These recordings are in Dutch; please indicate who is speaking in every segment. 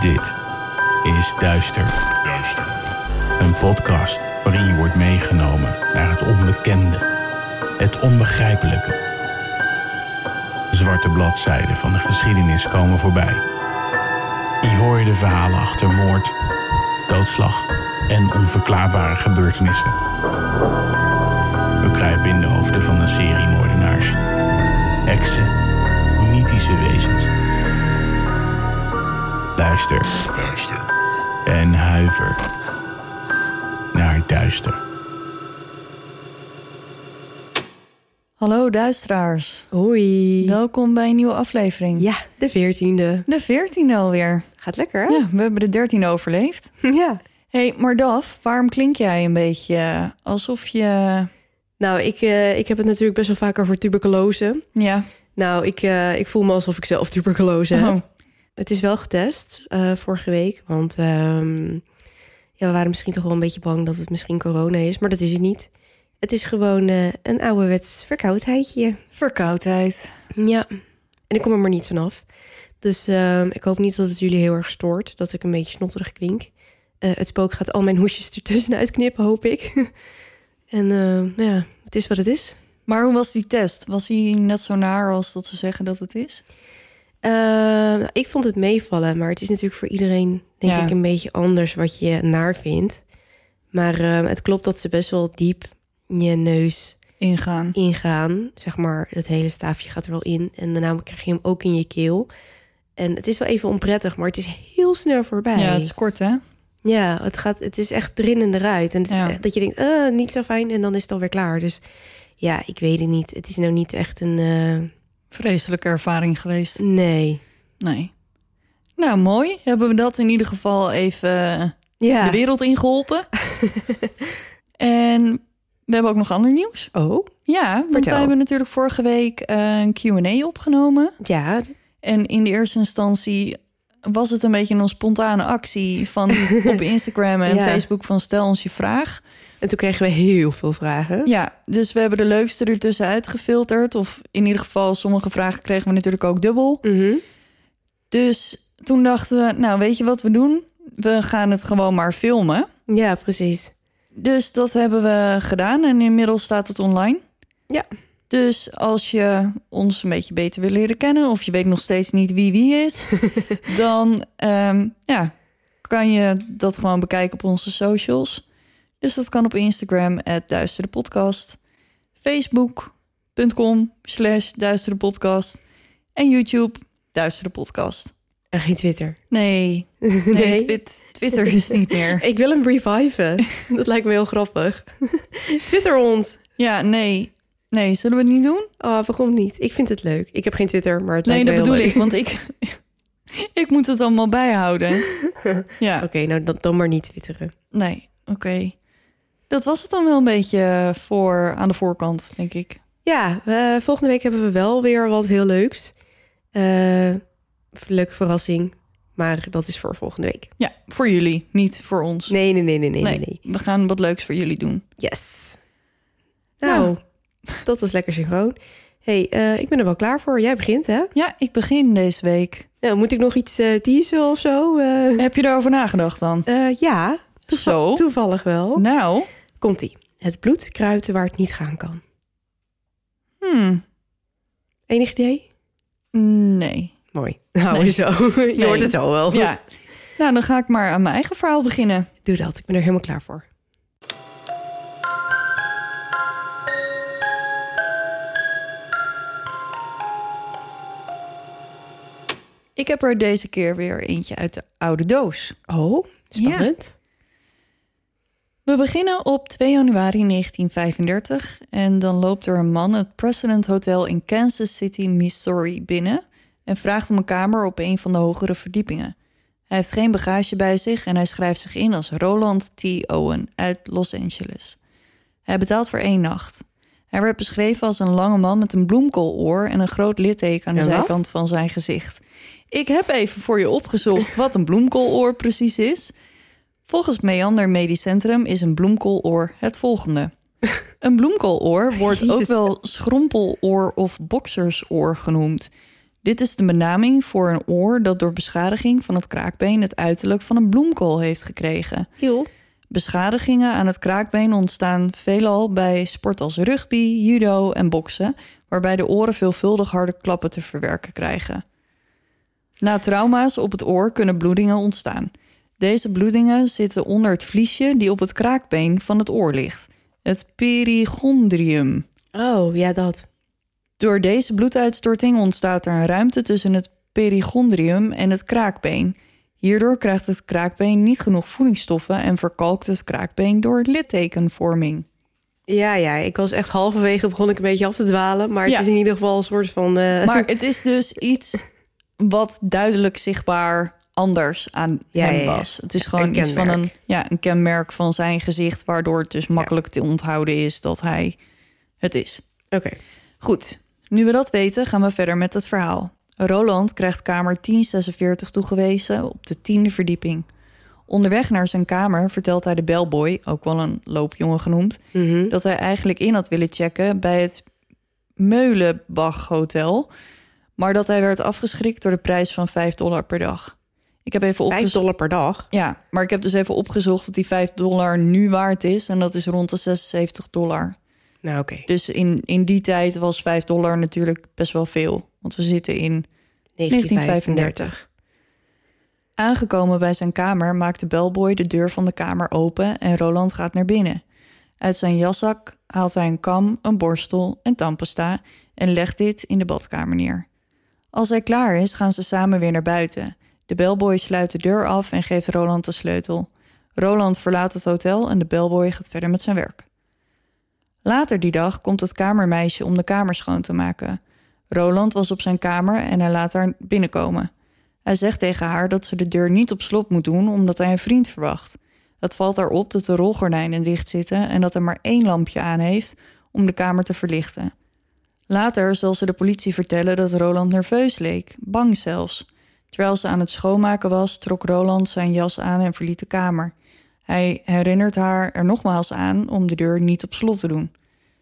Speaker 1: Dit is Duister. Een podcast waarin je wordt meegenomen naar het onbekende, het onbegrijpelijke. Zwarte bladzijden van de geschiedenis komen voorbij. Hier hoor je de verhalen achter moord, doodslag en onverklaarbare gebeurtenissen. We kruipen in de hoofden van een serie moordenaars, heksen, mythische wezens. Luister. En huiver naar Duister.
Speaker 2: Hallo duisteraars.
Speaker 3: Hoi.
Speaker 2: Welkom bij een nieuwe aflevering.
Speaker 3: Ja, de 14e.
Speaker 2: De 14e alweer.
Speaker 3: Gaat lekker, hè?
Speaker 2: Ja, we hebben de 13e overleefd.
Speaker 3: Ja.
Speaker 2: Hey, maar Daf, waarom klink jij een beetje alsof je...
Speaker 3: Nou, ik heb het natuurlijk best wel vaak over tuberculose.
Speaker 2: Ja.
Speaker 3: Nou, ik voel me alsof ik zelf tuberculose heb.
Speaker 2: Oh.
Speaker 3: Het is wel getest vorige week, want we waren misschien toch wel een beetje bang dat het misschien corona is, maar dat is het niet. Het is gewoon een ouderwets verkoudheidje.
Speaker 2: Verkoudheid.
Speaker 3: Ja, en ik kom er maar niet vanaf. Dus ik hoop niet dat het jullie heel erg stoort, dat ik een beetje snotterig klink. Het spook gaat al mijn hoesjes ertussenuit knippen, hoop ik. En ja, het is wat het is.
Speaker 2: Maar hoe was die test? Was hij net zo naar als dat ze zeggen dat het is?
Speaker 3: Ik vond het meevallen, maar het is natuurlijk voor iedereen, denk ik, een beetje anders wat je naar vindt. Maar het klopt dat ze best wel diep in je neus ingaan. Zeg maar, het hele staafje gaat er wel in. En daarna krijg je hem ook in je keel. En het is wel even onprettig, maar het is heel snel voorbij.
Speaker 2: Ja, het is kort, hè?
Speaker 3: Ja, het is echt erin en eruit. En het is dat je denkt, niet zo fijn, en dan is het alweer klaar. Dus ja, ik weet het niet. Het is nou niet echt een...
Speaker 2: Vreselijke ervaring geweest.
Speaker 3: Nee.
Speaker 2: Nou, mooi. Hebben we dat in ieder geval even de wereld ingeholpen. En we hebben ook nog ander nieuws.
Speaker 3: Oh?
Speaker 2: Ja, want wij hebben natuurlijk vorige week een Q&A opgenomen.
Speaker 3: Ja.
Speaker 2: En in de eerste instantie was het een beetje een spontane actie van op Instagram en Facebook van stel ons je vraag.
Speaker 3: En toen kregen we heel veel vragen.
Speaker 2: Ja, dus we hebben de leukste ertussen uitgefilterd. Of in ieder geval, sommige vragen kregen we natuurlijk ook dubbel.
Speaker 3: Mm-hmm.
Speaker 2: Dus toen dachten we, nou weet je wat we doen? We gaan het gewoon maar filmen.
Speaker 3: Ja, precies.
Speaker 2: Dus dat hebben we gedaan en inmiddels staat het online.
Speaker 3: Ja.
Speaker 2: Dus als je ons een beetje beter wil leren kennen... of je weet nog steeds niet wie is... dan kan je dat gewoon bekijken op onze socials. Dus dat kan op Instagram @duisterdepodcast... facebook.com/duisterdepodcast... en YouTube duisterdepodcast.
Speaker 3: En geen Twitter.
Speaker 2: Nee. Twitter is niet meer.
Speaker 3: Ik wil hem reviven. Dat lijkt me heel grappig. Twitter ons.
Speaker 2: Ja, nee, zullen we het niet doen?
Speaker 3: Oh, waarom niet? Ik vind het leuk. Ik heb geen Twitter, maar het lijkt me heel leuk.
Speaker 2: Nee, dat bedoel ik, want ik moet het allemaal bijhouden. Ja.
Speaker 3: Oké, nou dan maar niet twitteren.
Speaker 2: Nee, oké. Dat was het dan wel een beetje aan de voorkant, denk ik.
Speaker 3: Ja, volgende week hebben we wel weer wat heel leuks. Leuke verrassing, maar dat is voor volgende week.
Speaker 2: Ja, voor jullie, niet voor ons.
Speaker 3: Nee.
Speaker 2: We gaan wat leuks voor jullie doen.
Speaker 3: Yes. Nou, dat was lekker synchroon. Hey, ik ben er wel klaar voor. Jij begint, hè?
Speaker 2: Ja, ik begin deze week.
Speaker 3: Nou, moet ik nog iets teasen of zo?
Speaker 2: Heb je daarover nagedacht dan?
Speaker 3: Ja, toevallig wel.
Speaker 2: Nou.
Speaker 3: Komt-ie. Het bloed kruipt waar het niet gaan kan. Enig idee?
Speaker 2: Nee.
Speaker 3: Mooi. Nou, zo. Je hoort het zo wel.
Speaker 2: Ja. Nou, dan ga ik maar aan mijn eigen verhaal beginnen.
Speaker 3: Doe dat. Ik ben er helemaal klaar voor.
Speaker 2: Ik heb er deze keer weer eentje uit de oude doos.
Speaker 3: Oh, spannend.
Speaker 2: Ja. We beginnen op 2 januari 1935 en dan loopt er een man het President Hotel in Kansas City, Missouri binnen en vraagt om een kamer op een van de hogere verdiepingen. Hij heeft geen bagage bij zich en hij schrijft zich in als Roland T. Owen uit Los Angeles. Hij betaalt voor 1 nacht. Hij werd beschreven als een lange man met een bloemkooloor en een groot litteken aan de zijkant van zijn gezicht. Ik heb even voor je opgezocht wat een bloemkooloor precies is. Volgens Meander Medisch Centrum is een bloemkooloor het volgende. Een bloemkooloor wordt ook wel schrompeloor of boksersoor genoemd. Dit is de benaming voor een oor dat door beschadiging van het kraakbeen het uiterlijk van een bloemkool heeft gekregen.
Speaker 3: Heel.
Speaker 2: Beschadigingen aan het kraakbeen ontstaan veelal bij sport als rugby, judo en boksen, waarbij de oren veelvuldig harde klappen te verwerken krijgen. Na trauma's op het oor kunnen bloedingen ontstaan. Deze bloedingen zitten onder het vliesje die op het kraakbeen van het oor ligt, het perichondrium.
Speaker 3: Oh, ja, dat.
Speaker 2: Door deze bloeduitstorting ontstaat er een ruimte tussen het perichondrium en het kraakbeen. Hierdoor krijgt het kraakbeen niet genoeg voedingsstoffen en verkalkt het kraakbeen door littekenvorming.
Speaker 3: Ja, ik was echt halverwege begon ik een beetje af te dwalen, maar het is in ieder geval een soort van...
Speaker 2: Maar het is dus iets wat duidelijk zichtbaar anders aan hem was. Het is gewoon iets van een kenmerk van zijn gezicht, waardoor het dus makkelijk te onthouden is dat hij het is.
Speaker 3: Oké.
Speaker 2: Goed, nu we dat weten, gaan we verder met het verhaal. Roland krijgt kamer 1046 toegewezen op de 10e verdieping. Onderweg naar zijn kamer vertelt hij de bellboy, ook wel een loopjongen genoemd, dat hij eigenlijk in had willen checken bij het Meulenbach Hotel, maar dat hij werd afgeschrikt door de prijs van $5 per dag. Ik heb even
Speaker 3: $5 per dag?
Speaker 2: Ja, maar ik heb dus even opgezocht dat die $5 nu waard is en dat is rond de $76.
Speaker 3: Nou, oké.
Speaker 2: Dus in die tijd was $5 natuurlijk best wel veel. Want we zitten in 1935. Aangekomen bij zijn kamer maakt de bellboy de deur van de kamer open en Roland gaat naar binnen. Uit zijn jaszak haalt hij een kam, een borstel en tandpasta en legt dit in de badkamer neer. Als hij klaar is, gaan ze samen weer naar buiten. De bellboy sluit de deur af en geeft Roland de sleutel. Roland verlaat het hotel en de bellboy gaat verder met zijn werk. Later die dag komt het kamermeisje om de kamer schoon te maken. Roland was op zijn kamer en hij laat haar binnenkomen. Hij zegt tegen haar dat ze de deur niet op slot moet doen omdat hij een vriend verwacht. Het valt haar op dat de rolgordijnen dicht zitten en dat hij maar 1 lampje aan heeft om de kamer te verlichten. Later zal ze de politie vertellen dat Roland nerveus leek, bang zelfs. Terwijl ze aan het schoonmaken was, trok Roland zijn jas aan en verliet de kamer. Hij herinnert haar er nogmaals aan om de deur niet op slot te doen.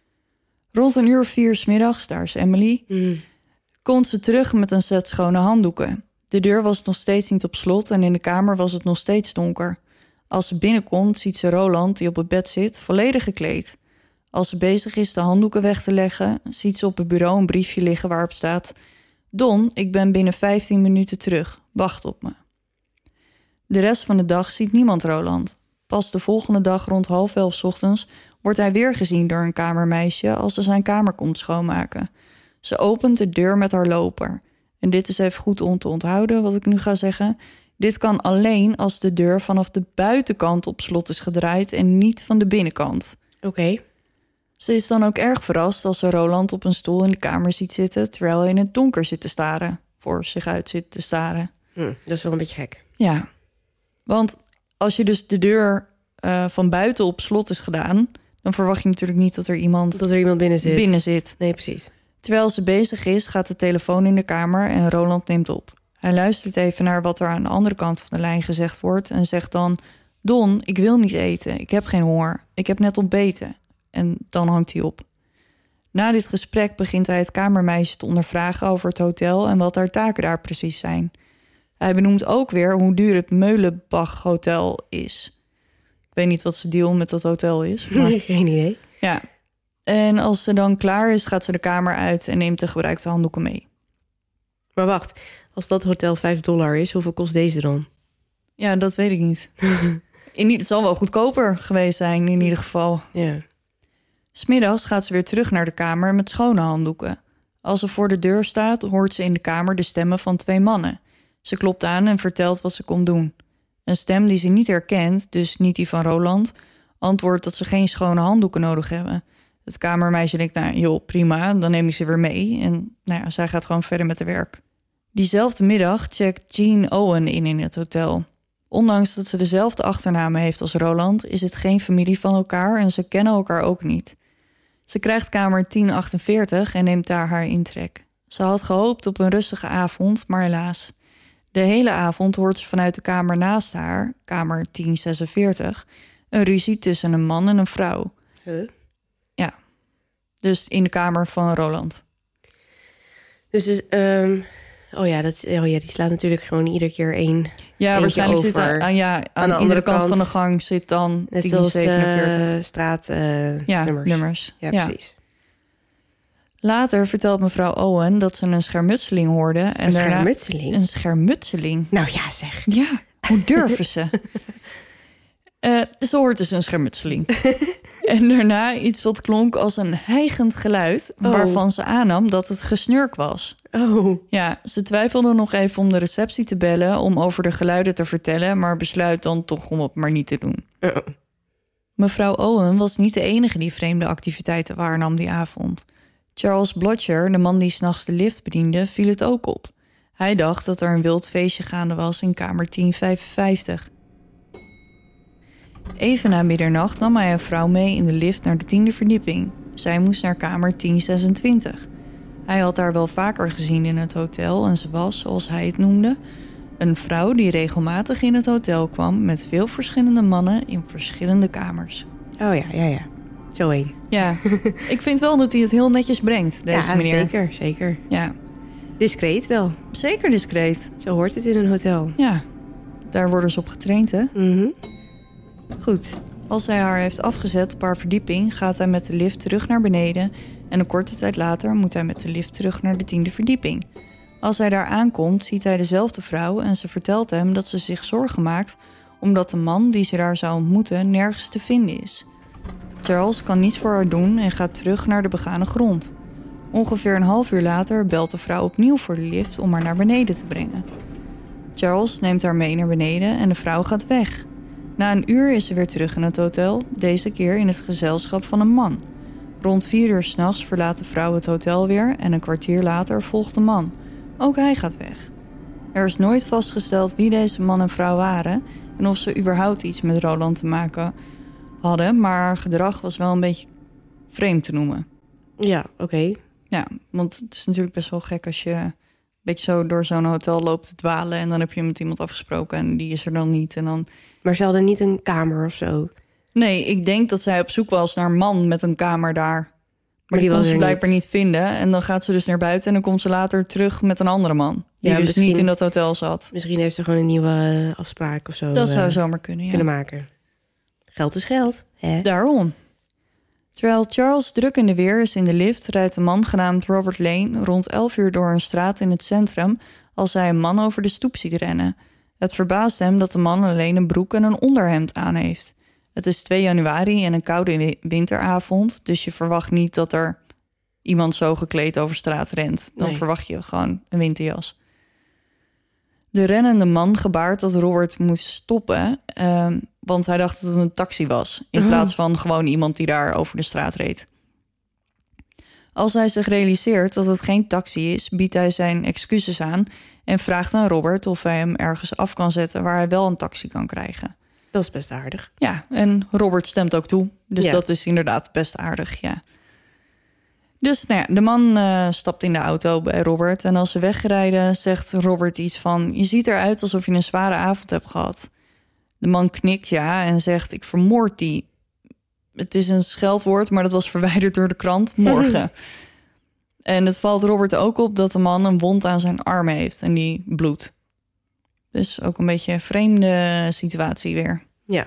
Speaker 2: Rond 1:04 's middags, daar is Emily, komt ze terug met een set schone handdoeken. De deur was nog steeds niet op slot en in de kamer was het nog steeds donker. Als ze binnenkomt, ziet ze Roland, die op het bed zit, volledig gekleed. Als ze bezig is de handdoeken weg te leggen, ziet ze op het bureau een briefje liggen waarop staat: Don, ik ben binnen 15 minuten terug. Wacht op me. De rest van de dag ziet niemand Roland. Pas de volgende dag rond 10:30 's ochtends wordt hij weer gezien door een kamermeisje als ze zijn kamer komt schoonmaken. Ze opent de deur met haar loper. En dit is even goed om te onthouden wat ik nu ga zeggen. Dit kan alleen als de deur vanaf de buitenkant op slot is gedraaid en niet van de binnenkant.
Speaker 3: Oké.
Speaker 2: Ze is dan ook erg verrast als ze Roland op een stoel in de kamer ziet zitten terwijl hij in het donker zit te staren. Voor zich uit zit te staren.
Speaker 3: Dat is wel een beetje gek.
Speaker 2: Ja, want als je dus de deur van buiten op slot is gedaan, dan verwacht je natuurlijk niet dat er iemand binnen zit.
Speaker 3: Nee, precies.
Speaker 2: Terwijl ze bezig is, gaat de telefoon in de kamer en Roland neemt op. Hij luistert even naar wat er aan de andere kant van de lijn gezegd wordt en zegt dan: Don, ik wil niet eten. Ik heb geen honger. Ik heb net ontbeten. En dan hangt hij op. Na dit gesprek begint hij het kamermeisje te ondervragen over het hotel en wat haar taken daar precies zijn. Hij benoemt ook weer hoe duur het Meulenbach Hotel is. Ik weet niet wat zijn deal met dat hotel is. Maar
Speaker 3: geen idee.
Speaker 2: Ja. En als ze dan klaar is, gaat ze de kamer uit en neemt de gebruikte handdoeken mee.
Speaker 3: Maar wacht, als dat hotel $5 is, hoeveel kost deze dan?
Speaker 2: Ja, dat weet ik niet. Het zal wel goedkoper geweest zijn in ieder geval.
Speaker 3: Ja.
Speaker 2: 'S Middags gaat ze weer terug naar de kamer met schone handdoeken. Als ze voor de deur staat, hoort ze in de kamer de stemmen van 2 mannen. Ze klopt aan en vertelt wat ze komt doen. Een stem die ze niet herkent, dus niet die van Roland, antwoordt dat ze geen schone handdoeken nodig hebben. Het kamermeisje denkt, nou joh, prima, dan neem ik ze weer mee. En zij gaat gewoon verder met haar werk. Diezelfde middag checkt Jean Owen in het hotel. Ondanks dat ze dezelfde achternaam heeft als Roland, is het geen familie van elkaar en ze kennen elkaar ook niet. Ze krijgt kamer 1048 en neemt daar haar intrek. Ze had gehoopt op een rustige avond, maar helaas. De hele avond hoort ze vanuit de kamer naast haar, kamer 1046, een ruzie tussen een man en een vrouw. Dus in de kamer van Roland.
Speaker 3: Dus Oh ja, die slaat natuurlijk gewoon iedere keer één.
Speaker 2: Ja, waarschijnlijk
Speaker 3: over.
Speaker 2: Zit aan de andere kant van de gang zit dan
Speaker 3: net
Speaker 2: 1047.
Speaker 3: Straatnummers.
Speaker 2: Nummers.
Speaker 3: Ja, precies.
Speaker 2: Later vertelt mevrouw Owen dat ze een schermutseling hoorde. En
Speaker 3: Schermutseling?
Speaker 2: Een schermutseling.
Speaker 3: Nou ja, zeg.
Speaker 2: Ja, hoe durven ze? Ze hoort dus een schermutseling. En daarna iets wat klonk als een hijgend geluid... waarvan ze aannam dat het gesnurk was.
Speaker 3: Oh.
Speaker 2: Ja, ze twijfelde nog even om de receptie te bellen... om over de geluiden te vertellen... maar besluit dan toch om het maar niet te doen. Mevrouw Owen was niet de enige die vreemde activiteiten waarnam die avond. Charles Blotcher, de man die 's nachts de lift bediende, viel het ook op. Hij dacht dat er een wild feestje gaande was in kamer 1055... Even na middernacht nam hij een vrouw mee in de lift naar de 10e verdieping. Zij moest naar kamer 1026. Hij had haar wel vaker gezien in het hotel en ze was, zoals hij het noemde... een vrouw die regelmatig in het hotel kwam... met veel verschillende mannen in verschillende kamers.
Speaker 3: Oh ja. Zo één.
Speaker 2: Ja, ik vind wel dat hij het heel netjes brengt, deze meneer.
Speaker 3: Zeker.
Speaker 2: Ja.
Speaker 3: Discreet wel.
Speaker 2: Zeker discreet.
Speaker 3: Zo hoort het in een hotel.
Speaker 2: Ja, daar worden ze op getraind, hè?
Speaker 3: Mm-hmm.
Speaker 2: Goed, als hij haar heeft afgezet op haar verdieping... gaat hij met de lift terug naar beneden... en een korte tijd later moet hij met de lift terug naar de 10e verdieping. Als hij daar aankomt, ziet hij dezelfde vrouw... en ze vertelt hem dat ze zich zorgen maakt... omdat de man die ze daar zou ontmoeten nergens te vinden is. Charles kan niets voor haar doen en gaat terug naar de begane grond. Ongeveer een half uur later belt de vrouw opnieuw voor de lift... om haar naar beneden te brengen. Charles neemt haar mee naar beneden en de vrouw gaat weg... Na een uur is ze weer terug in het hotel, deze keer in het gezelschap van een man. Rond 4 uur 's nachts verlaat de vrouw het hotel weer en een kwartier later volgt de man. Ook hij gaat weg. Er is nooit vastgesteld wie deze man en vrouw waren en of ze überhaupt iets met Roland te maken hadden, maar haar gedrag was wel een beetje vreemd te noemen.
Speaker 3: Ja, oké.
Speaker 2: Ja, want het is natuurlijk best wel gek als je een beetje zo door zo'n hotel loopt te dwalen en dan heb je met iemand afgesproken en die is er dan niet en dan...
Speaker 3: Maar ze hadden niet een kamer of zo?
Speaker 2: Nee, ik denk dat zij op zoek was naar een man met een kamer daar. Maar die kon ze blijkbaar niet vinden. En dan gaat ze dus naar buiten en dan komt ze later terug met een andere man. Die dus niet in dat hotel zat.
Speaker 3: Misschien heeft ze gewoon een nieuwe afspraak of zo.
Speaker 2: Dat zou zomaar kunnen
Speaker 3: maken. Geld is geld. Hè?
Speaker 2: Daarom. Terwijl Charles druk in de weer is in de lift... rijdt een man genaamd Robert Lane rond 11 uur door een straat in het centrum... als hij een man over de stoep ziet rennen. Het verbaast hem dat de man alleen een broek en een onderhemd aan heeft. Het is 2 januari en een koude winteravond... dus je verwacht niet dat er iemand zo gekleed over straat rent. Dan verwacht je gewoon een winterjas. De rennende man gebaart dat Robert moest stoppen... want hij dacht dat het een taxi was... in plaats van gewoon iemand die daar over de straat reed. Als hij zich realiseert dat het geen taxi is... biedt hij zijn excuses aan... en vraagt aan Robert of hij hem ergens af kan zetten... waar hij wel een taxi kan krijgen.
Speaker 3: Dat is best aardig.
Speaker 2: Ja, en Robert stemt ook toe. Dus dat is inderdaad best aardig, ja. Dus nou ja, de man stapt in de auto bij Robert... en als ze wegrijden zegt Robert iets van... je ziet eruit alsof je een zware avond hebt gehad. De man knikt ja en zegt, ik vermoord die. Het is een scheldwoord, maar dat was verwijderd door de krant morgen. En het valt Robert ook op dat de man een wond aan zijn arm heeft en die bloedt. Dus ook een beetje een vreemde situatie weer.
Speaker 3: Ja.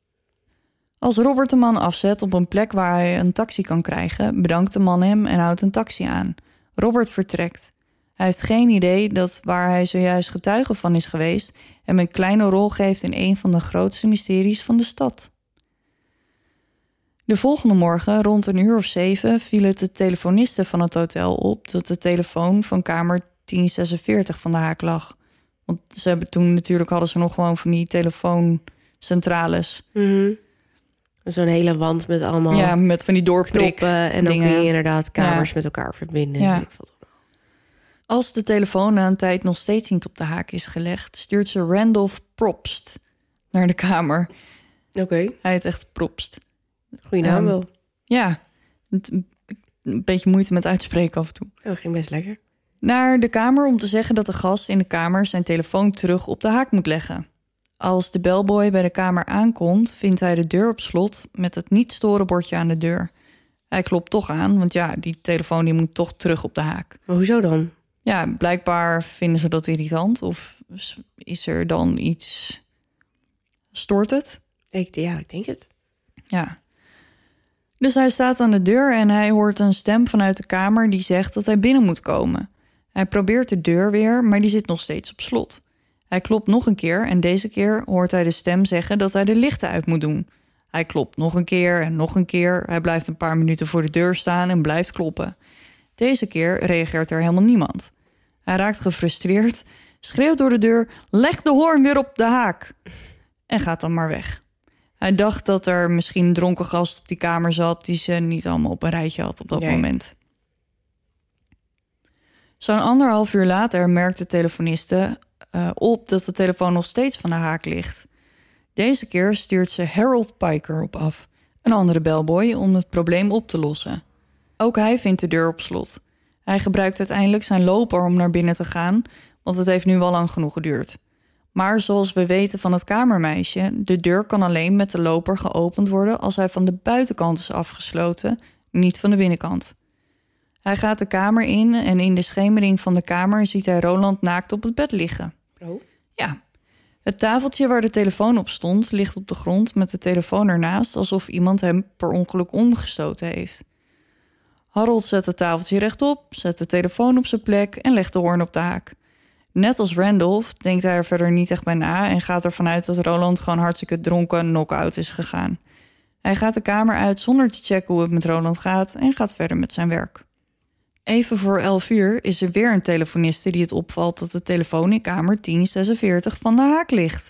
Speaker 2: Als Robert de man afzet op een plek waar hij een taxi kan krijgen... bedankt de man hem en houdt een taxi aan. Robert vertrekt. Hij heeft geen idee dat waar hij zojuist getuige van is geweest... hem een kleine rol geeft in een van de grootste mysteries van de stad. De volgende morgen, rond 7:00, viel het de telefoniste van het hotel op... dat de telefoon van kamer 1046 van de haak lag. Want ze hebben toen natuurlijk hadden ze nog gewoon van die telefooncentrales.
Speaker 3: Mm-hmm. Zo'n hele wand met allemaal...
Speaker 2: Ja, met van die doorknoppen
Speaker 3: en dan kun je inderdaad kamers met elkaar verbinden.
Speaker 2: Ja. Als de telefoon na een tijd nog steeds niet op de haak is gelegd... stuurt ze Randolph Probst naar de kamer.
Speaker 3: Oké.
Speaker 2: Hij heet echt Probst.
Speaker 3: Goeie naam wel.
Speaker 2: Ja, een beetje moeite met uitspreken af en toe.
Speaker 3: Oh, ging best lekker.
Speaker 2: Naar de kamer om te zeggen dat de gast in de kamer... zijn telefoon terug op de haak moet leggen. Als de bellboy bij de kamer aankomt... vindt hij de deur op slot met het niet storen bordje aan de deur. Hij klopt toch aan, want ja, die telefoon die moet toch terug op de haak.
Speaker 3: Maar hoezo dan?
Speaker 2: Ja, blijkbaar vinden ze dat irritant. Of is er dan iets... Stoort het?
Speaker 3: Ik denk het.
Speaker 2: Ja. Dus hij staat aan de deur en hij hoort een stem vanuit de kamer... die zegt dat hij binnen moet komen. Hij probeert de deur weer, maar die zit nog steeds op slot. Hij klopt nog een keer en deze keer hoort hij de stem zeggen... dat hij de lichten uit moet doen. Hij klopt nog een keer en nog een keer. Hij blijft een paar minuten voor de deur staan en blijft kloppen. Deze keer reageert er helemaal niemand. Hij raakt gefrustreerd, schreeuwt door de deur... leg de hoorn weer op de haak! En gaat dan maar weg. Hij dacht dat er misschien een dronken gast op die kamer zat... die ze niet allemaal op een rijtje had op dat moment. Zo'n 1,5 uur later merkt de telefoniste op... dat de telefoon nog steeds van de haak ligt. Deze keer stuurt ze Harold Piker op af. Een andere bellboy om het probleem op te lossen. Ook hij vindt de deur op slot. Hij gebruikt uiteindelijk zijn loper om naar binnen te gaan... want het heeft nu wel lang genoeg geduurd. Maar zoals we weten van het kamermeisje... de deur kan alleen met de loper geopend worden... als hij van de buitenkant is afgesloten, niet van de binnenkant. Hij gaat de kamer in en in de schemering van de kamer... ziet hij Roland naakt op het bed liggen.
Speaker 3: Oh?
Speaker 2: Ja. Het tafeltje waar de telefoon op stond... ligt op de grond met de telefoon ernaast... alsof iemand hem per ongeluk omgestoten heeft. Harold zet het tafeltje rechtop, zet de telefoon op zijn plek... en legt de hoorn op de haak. Net als Randolph denkt hij er verder niet echt bij na... en gaat ervan uit dat Roland gewoon hartstikke dronken knock-out is gegaan. Hij gaat de kamer uit zonder te checken hoe het met Roland gaat... en gaat verder met zijn werk. Even voor 11 uur is er weer een telefoniste die het opvalt... dat de telefoon in kamer 1046 van de haak ligt.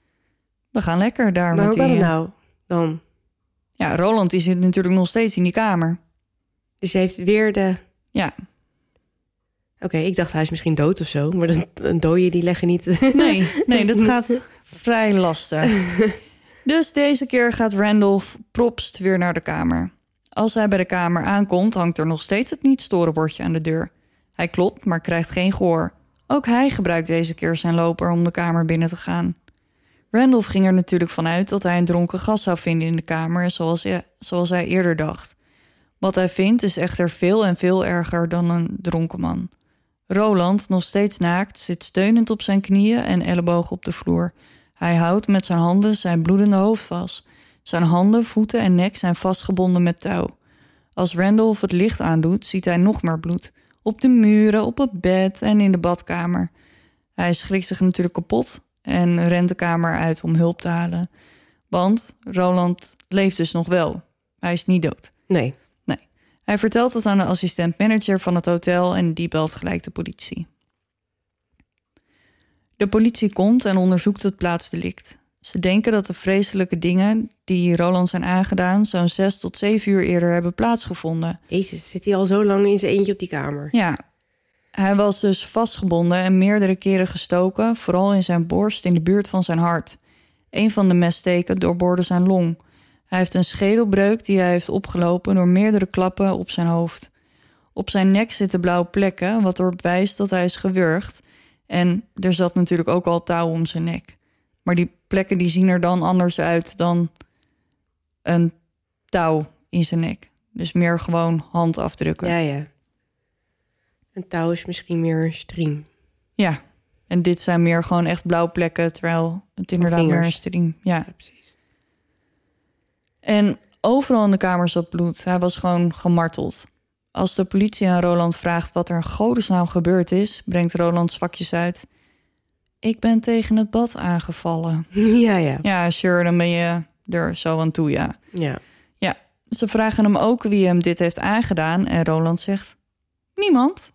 Speaker 2: We gaan lekker daar
Speaker 3: maar
Speaker 2: met die...
Speaker 3: hoe kan het nou dan?
Speaker 2: Ja, Roland die zit natuurlijk nog steeds in die kamer.
Speaker 3: Dus hij heeft weer de...
Speaker 2: Ja.
Speaker 3: Oké, ik dacht hij is misschien dood of zo. Maar een dooie die leggen niet...
Speaker 2: Nee, dat gaat vrij lastig. Dus deze keer gaat Randolph propst weer naar de kamer. Als hij bij de kamer aankomt, hangt er nog steeds het niet-storen-bordje aan de deur. Hij klopt, maar krijgt geen gehoor. Ook hij gebruikt deze keer zijn loper om de kamer binnen te gaan. Randolph ging er natuurlijk vanuit dat hij een dronken gast zou vinden in de kamer... zoals hij eerder dacht. Wat hij vindt is echter veel en veel erger dan een dronken man. Roland, nog steeds naakt, zit steunend op zijn knieën en ellebogen op de vloer. Hij houdt met zijn handen zijn bloedende hoofd vast. Zijn handen, voeten en nek zijn vastgebonden met touw. Als Randolph het licht aandoet, ziet hij nog meer bloed. Op de muren, op het bed en in de badkamer. Hij schrikt zich natuurlijk kapot en rent de kamer uit om hulp te halen. Want Roland leeft dus nog wel. Hij is niet dood.
Speaker 3: Nee.
Speaker 2: Hij vertelt het aan de assistent-manager van het hotel en die belt gelijk de politie. De politie komt en onderzoekt het plaatsdelict. Ze denken dat de vreselijke dingen die Roland zijn aangedaan... zo'n 6 tot 7 uur eerder hebben plaatsgevonden.
Speaker 3: Jezus, zit hij al zo lang in zijn eentje op die kamer?
Speaker 2: Ja, hij was dus vastgebonden en meerdere keren gestoken... vooral in zijn borst in de buurt van zijn hart. Een van de messteken doorboorde zijn long... Hij heeft een schedelbreuk die hij heeft opgelopen door meerdere klappen op zijn hoofd. Op zijn nek zitten blauwe plekken, wat erop wijst dat hij is gewurgd. En er zat natuurlijk ook al touw om zijn nek. Maar die plekken die zien er dan anders uit dan een touw in zijn nek. Dus meer gewoon handafdrukken.
Speaker 3: Ja. Een touw is misschien meer een striem.
Speaker 2: Ja, en dit zijn meer gewoon echt blauwe plekken, terwijl het inderdaad meer een striem. Ja,
Speaker 3: precies.
Speaker 2: En overal in de kamer zat bloed. Hij was gewoon gemarteld. Als de politie aan Roland vraagt wat er in godesnaam gebeurd is... brengt Roland zwakjes uit. Ik ben tegen het bad aangevallen.
Speaker 3: Ja.
Speaker 2: Ja, sure, dan ben je er zo aan toe, ja.
Speaker 3: Ja.
Speaker 2: Ze vragen hem ook wie hem dit heeft aangedaan... en Roland zegt, niemand.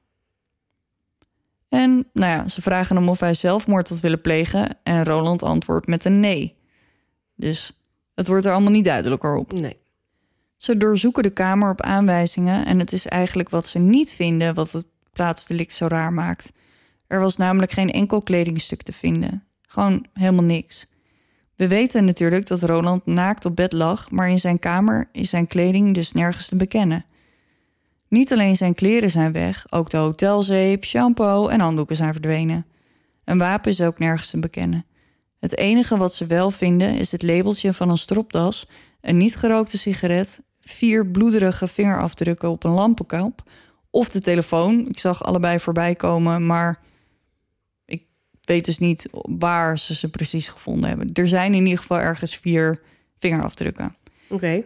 Speaker 2: En ze vragen hem of hij zelfmoord had willen plegen... en Roland antwoordt met een nee. Dus... het wordt er allemaal niet duidelijker op.
Speaker 3: Nee.
Speaker 2: Ze doorzoeken de kamer op aanwijzingen... en het is eigenlijk wat ze niet vinden... wat het plaatsdelict zo raar maakt. Er was namelijk geen enkel kledingstuk te vinden. Gewoon helemaal niks. We weten natuurlijk dat Roland naakt op bed lag... maar in zijn kamer is zijn kleding dus nergens te bekennen. Niet alleen zijn kleren zijn weg... ook de hotelzeep, shampoo en handdoeken zijn verdwenen. Een wapen is ook nergens te bekennen. Het enige wat ze wel vinden is het labeltje van een stropdas... een niet gerookte sigaret, 4 bloederige vingerafdrukken op een lampenkap... of de telefoon. Ik zag allebei voorbij komen, maar ik weet dus niet waar ze precies gevonden hebben. Er zijn in ieder geval ergens 4 vingerafdrukken.
Speaker 3: Oké.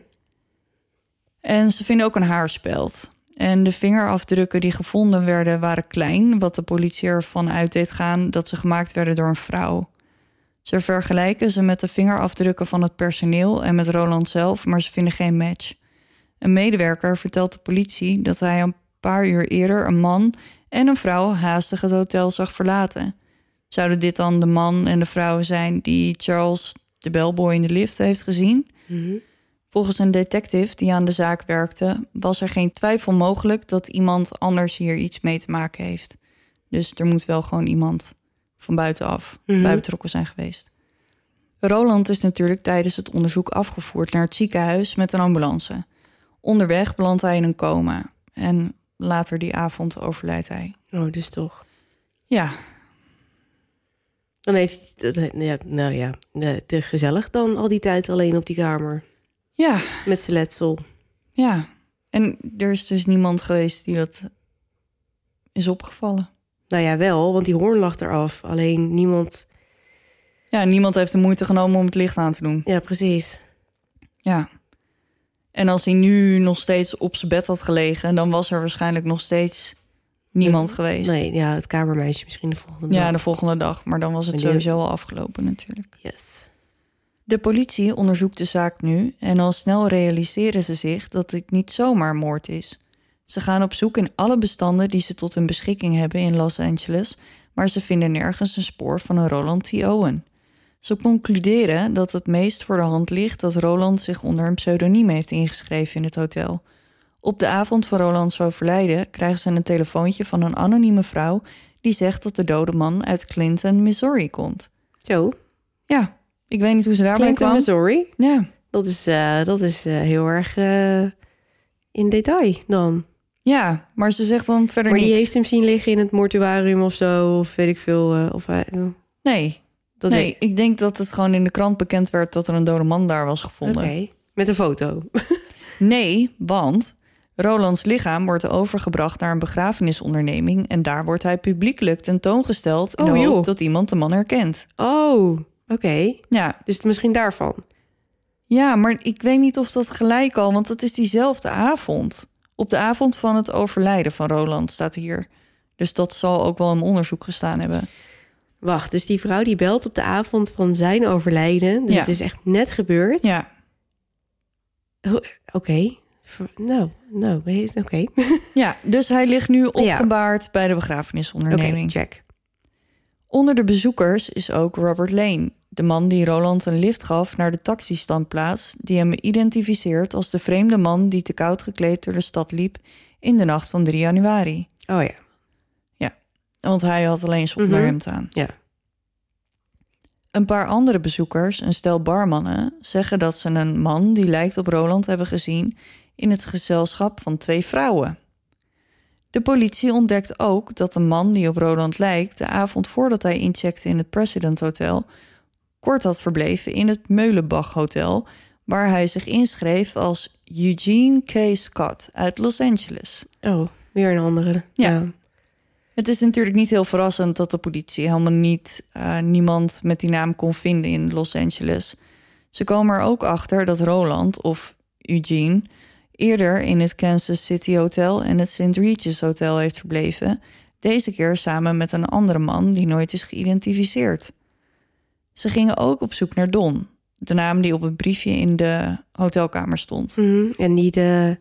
Speaker 2: En ze vinden ook een haarspeld. En de vingerafdrukken die gevonden werden waren klein, wat de politie ervan uit deed gaan dat ze gemaakt werden door een vrouw. Ze vergelijken ze met de vingerafdrukken van het personeel en met Roland zelf, maar ze vinden geen match. Een medewerker vertelt de politie dat hij een paar uur eerder een man en een vrouw haastig het hotel zag verlaten. Zouden dit dan de man en de vrouw zijn die Charles, de bellboy in de lift, heeft gezien?
Speaker 3: Mm-hmm.
Speaker 2: Volgens een detective die aan de zaak werkte, was er geen twijfel mogelijk dat iemand anders hier iets mee te maken heeft. Dus er moet wel gewoon iemand van buitenaf bij betrokken zijn geweest. Roland is natuurlijk tijdens het onderzoek afgevoerd naar het ziekenhuis met een ambulance. Onderweg belandt hij in een coma en later die avond overlijdt hij.
Speaker 3: Oh, dus toch.
Speaker 2: Ja.
Speaker 3: Dan heeft hij, te gezellig dan al die tijd alleen op die kamer.
Speaker 2: Ja.
Speaker 3: Met zijn letsel.
Speaker 2: Ja. En er is dus niemand geweest die dat is opgevallen.
Speaker 3: Nou ja, wel, want die hoorn lag eraf. Alleen niemand...
Speaker 2: Ja, niemand heeft de moeite genomen om het licht aan te doen.
Speaker 3: Ja, precies.
Speaker 2: Ja. En als hij nu nog steeds op zijn bed had gelegen, dan was er waarschijnlijk nog steeds niemand geweest.
Speaker 3: Nee, ja, het kamermeisje misschien de volgende dag.
Speaker 2: Ja, de volgende dag. Maar dan was het sowieso al afgelopen natuurlijk.
Speaker 3: Yes.
Speaker 2: De politie onderzoekt de zaak nu en al snel realiseren ze zich dat dit niet zomaar moord is. Ze gaan op zoek in alle bestanden die ze tot hun beschikking hebben in Los Angeles, maar ze vinden nergens een spoor van een Roland T. Owen. Ze concluderen dat het meest voor de hand ligt dat Roland zich onder een pseudoniem heeft ingeschreven in het hotel. Op de avond van Rolands overlijden krijgen ze een telefoontje van een anonieme vrouw die zegt dat de dode man uit Clinton, Missouri komt.
Speaker 3: Zo?
Speaker 2: Ja, ik weet niet hoe ze daarbij kwam.
Speaker 3: Clinton, Missouri?
Speaker 2: Ja.
Speaker 3: Dat is heel erg in detail dan.
Speaker 2: Ja, maar ze zegt dan verder
Speaker 3: maar
Speaker 2: niks.
Speaker 3: Die heeft hem zien liggen in het mortuarium of zo, of weet ik veel.
Speaker 2: Nee, ik denk dat het gewoon in de krant bekend werd dat er een dode man daar was gevonden.
Speaker 3: Oké. Met een foto?
Speaker 2: Nee, want Rolands lichaam wordt overgebracht naar een begrafenisonderneming en daar wordt hij publiekelijk tentoongesteld in de hoop dat iemand de man herkent.
Speaker 3: Oh, oké.
Speaker 2: Ja.
Speaker 3: Dus misschien daarvan.
Speaker 2: Ja, maar ik weet niet of dat gelijk al, want het is diezelfde avond. Op de avond van het overlijden van Roland staat hier. Dus dat zal ook wel een onderzoek gestaan hebben.
Speaker 3: Wacht, dus die vrouw die belt op de avond van zijn overlijden. Dus het is echt net gebeurd.
Speaker 2: Ja.
Speaker 3: Oké. Oké.
Speaker 2: Ja, dus hij ligt nu opgebaard bij de begrafenisonderneming.
Speaker 3: Oké, check.
Speaker 2: Onder de bezoekers is ook Robert Lane, de man die Roland een lift gaf naar de taxistandplaats, die hem identificeert als de vreemde man die te koud gekleed door de stad liep in de nacht van 3 januari.
Speaker 3: Oh ja.
Speaker 2: Ja, want hij had alleen zijn onderhemd aan.
Speaker 3: Ja.
Speaker 2: Een paar andere bezoekers, een stel barmannen, zeggen dat ze een man die lijkt op Roland hebben gezien in het gezelschap van 2 vrouwen. De politie ontdekt ook dat de man die op Roland lijkt de avond voordat hij incheckte in het President Hotel kort had verbleven in het Meulenbach Hotel, waar hij zich inschreef als Eugene K. Scott uit Los Angeles.
Speaker 3: Oh, weer een andere. Ja.
Speaker 2: Het is natuurlijk niet heel verrassend dat de politie helemaal niemand met die naam kon vinden in Los Angeles. Ze komen er ook achter dat Roland, of Eugene, eerder in het Kansas City Hotel en het St. Regis Hotel heeft verbleven, deze keer samen met een andere man die nooit is geïdentificeerd. Ze gingen ook op zoek naar Don, de naam die op het briefje in de hotelkamer stond.
Speaker 3: En die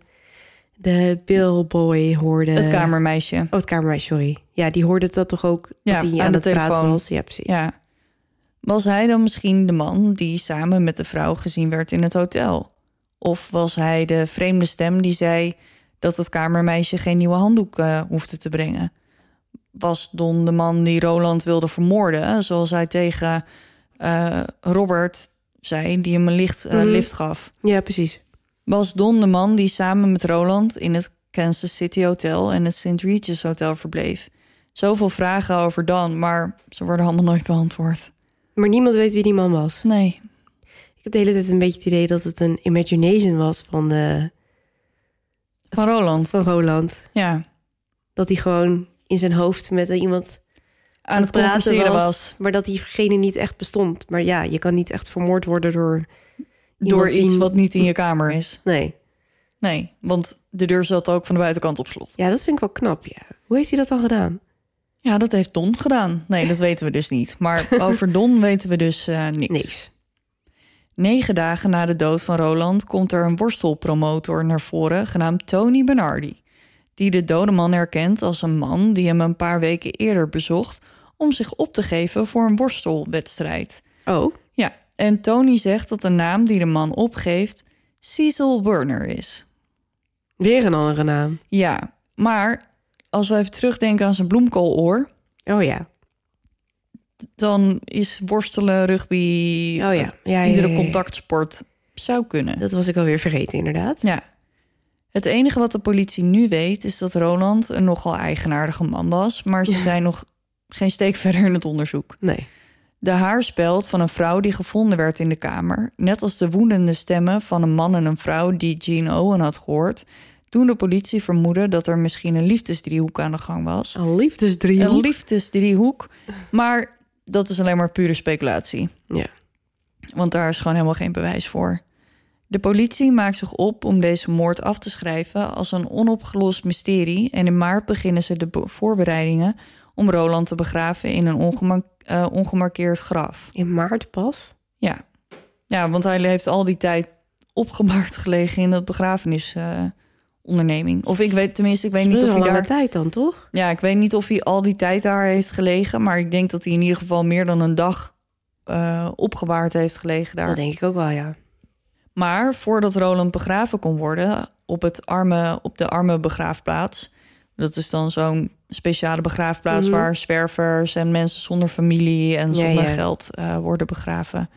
Speaker 3: de billboy hoorde.
Speaker 2: Het kamermeisje.
Speaker 3: Oh, het kamermeisje, sorry. Ja, die hoorde dat toch ook dat hij aan de telefoon was. Ja, precies.
Speaker 2: Ja. Was hij dan misschien de man die samen met de vrouw gezien werd in het hotel? Of was hij de vreemde stem die zei dat het kamermeisje geen nieuwe handdoek hoefde te brengen? Was Don de man die Roland wilde vermoorden, zoals hij tegen Robert zei, die hem een lift gaf?
Speaker 3: Ja, precies.
Speaker 2: Was Don de man die samen met Roland in het Kansas City Hotel en het St. Regis Hotel verbleef? Zoveel vragen over Don, maar ze worden allemaal nooit beantwoord.
Speaker 3: Maar niemand weet wie die man was?
Speaker 2: Nee.
Speaker 3: Ik heb de hele tijd een beetje het idee dat het een imagination was van
Speaker 2: Roland.
Speaker 3: Van Roland.
Speaker 2: Ja.
Speaker 3: Dat hij gewoon in zijn hoofd met iemand
Speaker 2: aan het praten was.
Speaker 3: Maar dat diegene niet echt bestond. Maar ja, je kan niet echt vermoord worden
Speaker 2: door iets wat niet in je kamer is.
Speaker 3: Nee,
Speaker 2: want de deur zat ook van de buitenkant op slot.
Speaker 3: Ja, dat vind ik wel knap, ja. Hoe heeft hij dat al gedaan?
Speaker 2: Ja, dat heeft Don gedaan. Nee, dat weten we dus niet. Maar over Don weten we dus niks. 9 dagen na de dood van Roland komt er een worstelpromotor naar voren genaamd Tony Bernardi, die de dode man herkent als een man die hem een paar weken eerder bezocht om zich op te geven voor een worstelwedstrijd.
Speaker 3: Oh?
Speaker 2: Ja, en Tony zegt dat de naam die de man opgeeft Cecil Werner is.
Speaker 3: Weer een andere naam.
Speaker 2: Ja, maar als we even terugdenken aan zijn bloemkooloor.
Speaker 3: Oh ja.
Speaker 2: Dan is worstelen, rugby, iedere contactsport zou kunnen.
Speaker 3: Dat was ik alweer vergeten, inderdaad.
Speaker 2: Ja. Het enige wat de politie nu weet is dat Roland een nogal eigenaardige man was, maar ze zijn nog geen steek verder in het onderzoek.
Speaker 3: Nee.
Speaker 2: De haarspeld van een vrouw die gevonden werd in de kamer, net als de woedende stemmen van een man en een vrouw die Gene Owen had gehoord, doen de politie vermoeden dat er misschien een liefdesdriehoek aan de gang was.
Speaker 3: Een liefdesdriehoek?
Speaker 2: Een liefdesdriehoek, maar dat is alleen maar pure speculatie.
Speaker 3: Ja.
Speaker 2: Want daar is gewoon helemaal geen bewijs voor. De politie maakt zich op om deze moord af te schrijven als een onopgelost mysterie en in maart beginnen ze de voorbereidingen om Roland te begraven in een ongemarkeerd graf.
Speaker 3: In maart pas?
Speaker 2: Ja. Ja, want hij heeft al die tijd opgemarkt gelegen in dat begrafenisonderneming. Of ik weet niet of hij daar...
Speaker 3: lange tijd dan, toch?
Speaker 2: Ja, ik weet niet of hij al die tijd daar heeft gelegen, maar ik denk dat hij in ieder geval meer dan een dag opgewaard heeft gelegen daar.
Speaker 3: Dat denk ik ook wel, ja.
Speaker 2: Maar voordat Roland begraven kon worden op de arme begraafplaats, dat is dan zo'n speciale begraafplaats waar zwervers en mensen zonder familie en zonder geld worden begraven,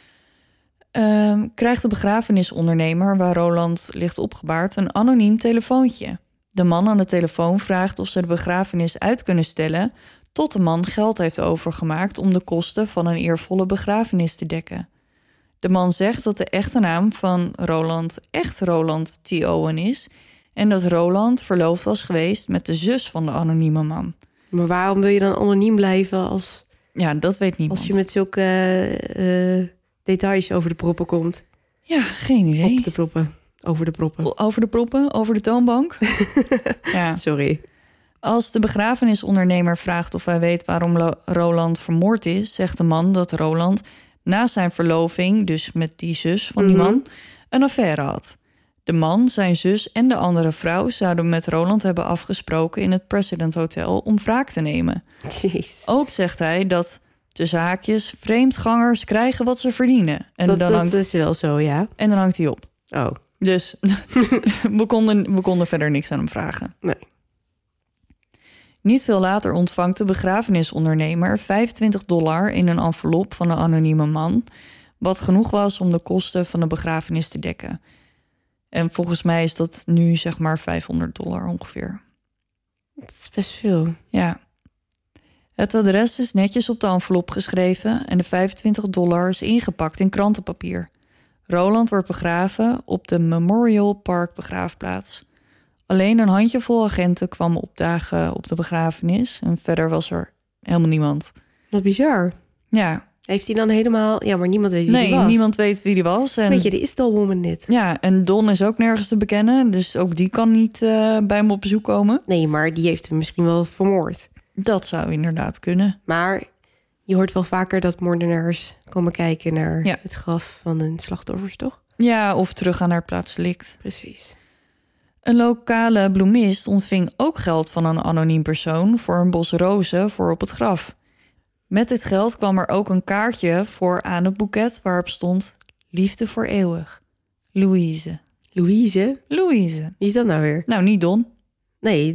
Speaker 2: krijgt de begrafenisondernemer waar Roland ligt opgebaard een anoniem telefoontje. De man aan de telefoon vraagt of ze de begrafenis uit kunnen stellen tot de man geld heeft overgemaakt om de kosten van een eervolle begrafenis te dekken. De man zegt dat de echte naam van Roland echt Roland T. Owen is en dat Roland verloofd was geweest met de zus van de anonieme man.
Speaker 3: Maar waarom wil je dan anoniem blijven als...
Speaker 2: Ja, dat weet niemand.
Speaker 3: Als je met zulke details over de proppen komt.
Speaker 2: Ja, geen idee.
Speaker 3: Op de proppen. Over de proppen.
Speaker 2: Over de proppen? Over de toonbank? Ja.
Speaker 3: Sorry.
Speaker 2: Als de begrafenisondernemer vraagt of hij weet waarom Roland vermoord is, zegt de man dat Roland na zijn verloving, dus met die zus van die man, een affaire had. De man, zijn zus en de andere vrouw zouden met Roland hebben afgesproken in het President Hotel om wraak te nemen.
Speaker 3: Jezus.
Speaker 2: Ook zegt hij dat, tussen haakjes, vreemdgangers krijgen wat ze verdienen. En
Speaker 3: dat is wel zo, ja.
Speaker 2: En dan hangt hij op.
Speaker 3: Oh.
Speaker 2: Dus we konden verder niks aan hem vragen.
Speaker 3: Nee.
Speaker 2: Niet veel later ontvangt de begrafenisondernemer $25 in een envelop van een anonieme man, wat genoeg was om de kosten van de begrafenis te dekken. En volgens mij is dat nu zeg maar $500 ongeveer.
Speaker 3: Dat is best veel.
Speaker 2: Ja. Het adres is netjes op de envelop geschreven en de $25 is ingepakt in krantenpapier. Roland wordt begraven op de Memorial Park begraafplaats. Alleen een handjevol agenten kwam opdagen op de begrafenis en verder was er helemaal niemand.
Speaker 3: Wat bizar.
Speaker 2: Ja.
Speaker 3: Heeft hij dan helemaal... Ja, maar niemand weet wie hij was.
Speaker 2: Nee, niemand weet wie hij was. En...
Speaker 3: Weet je, die is Dollwoman dit.
Speaker 2: Ja, en Don is ook nergens te bekennen, dus ook die kan niet bij hem op bezoek komen.
Speaker 3: Nee, maar die heeft hem misschien wel vermoord.
Speaker 2: Dat zou inderdaad kunnen.
Speaker 3: Maar je hoort wel vaker dat moordenaars komen kijken naar het graf van hun slachtoffers, toch?
Speaker 2: Ja, of teruggaan naar het plaatsdelict.
Speaker 3: Precies.
Speaker 2: Een lokale bloemist ontving ook geld van een anoniem persoon voor een bos rozen voor op het graf. Met dit geld kwam er ook een kaartje voor aan het boeket waarop stond liefde voor eeuwig. Louise.
Speaker 3: Louise?
Speaker 2: Louise.
Speaker 3: Wie is dat nou weer?
Speaker 2: Nou, niet Don.
Speaker 3: Nee,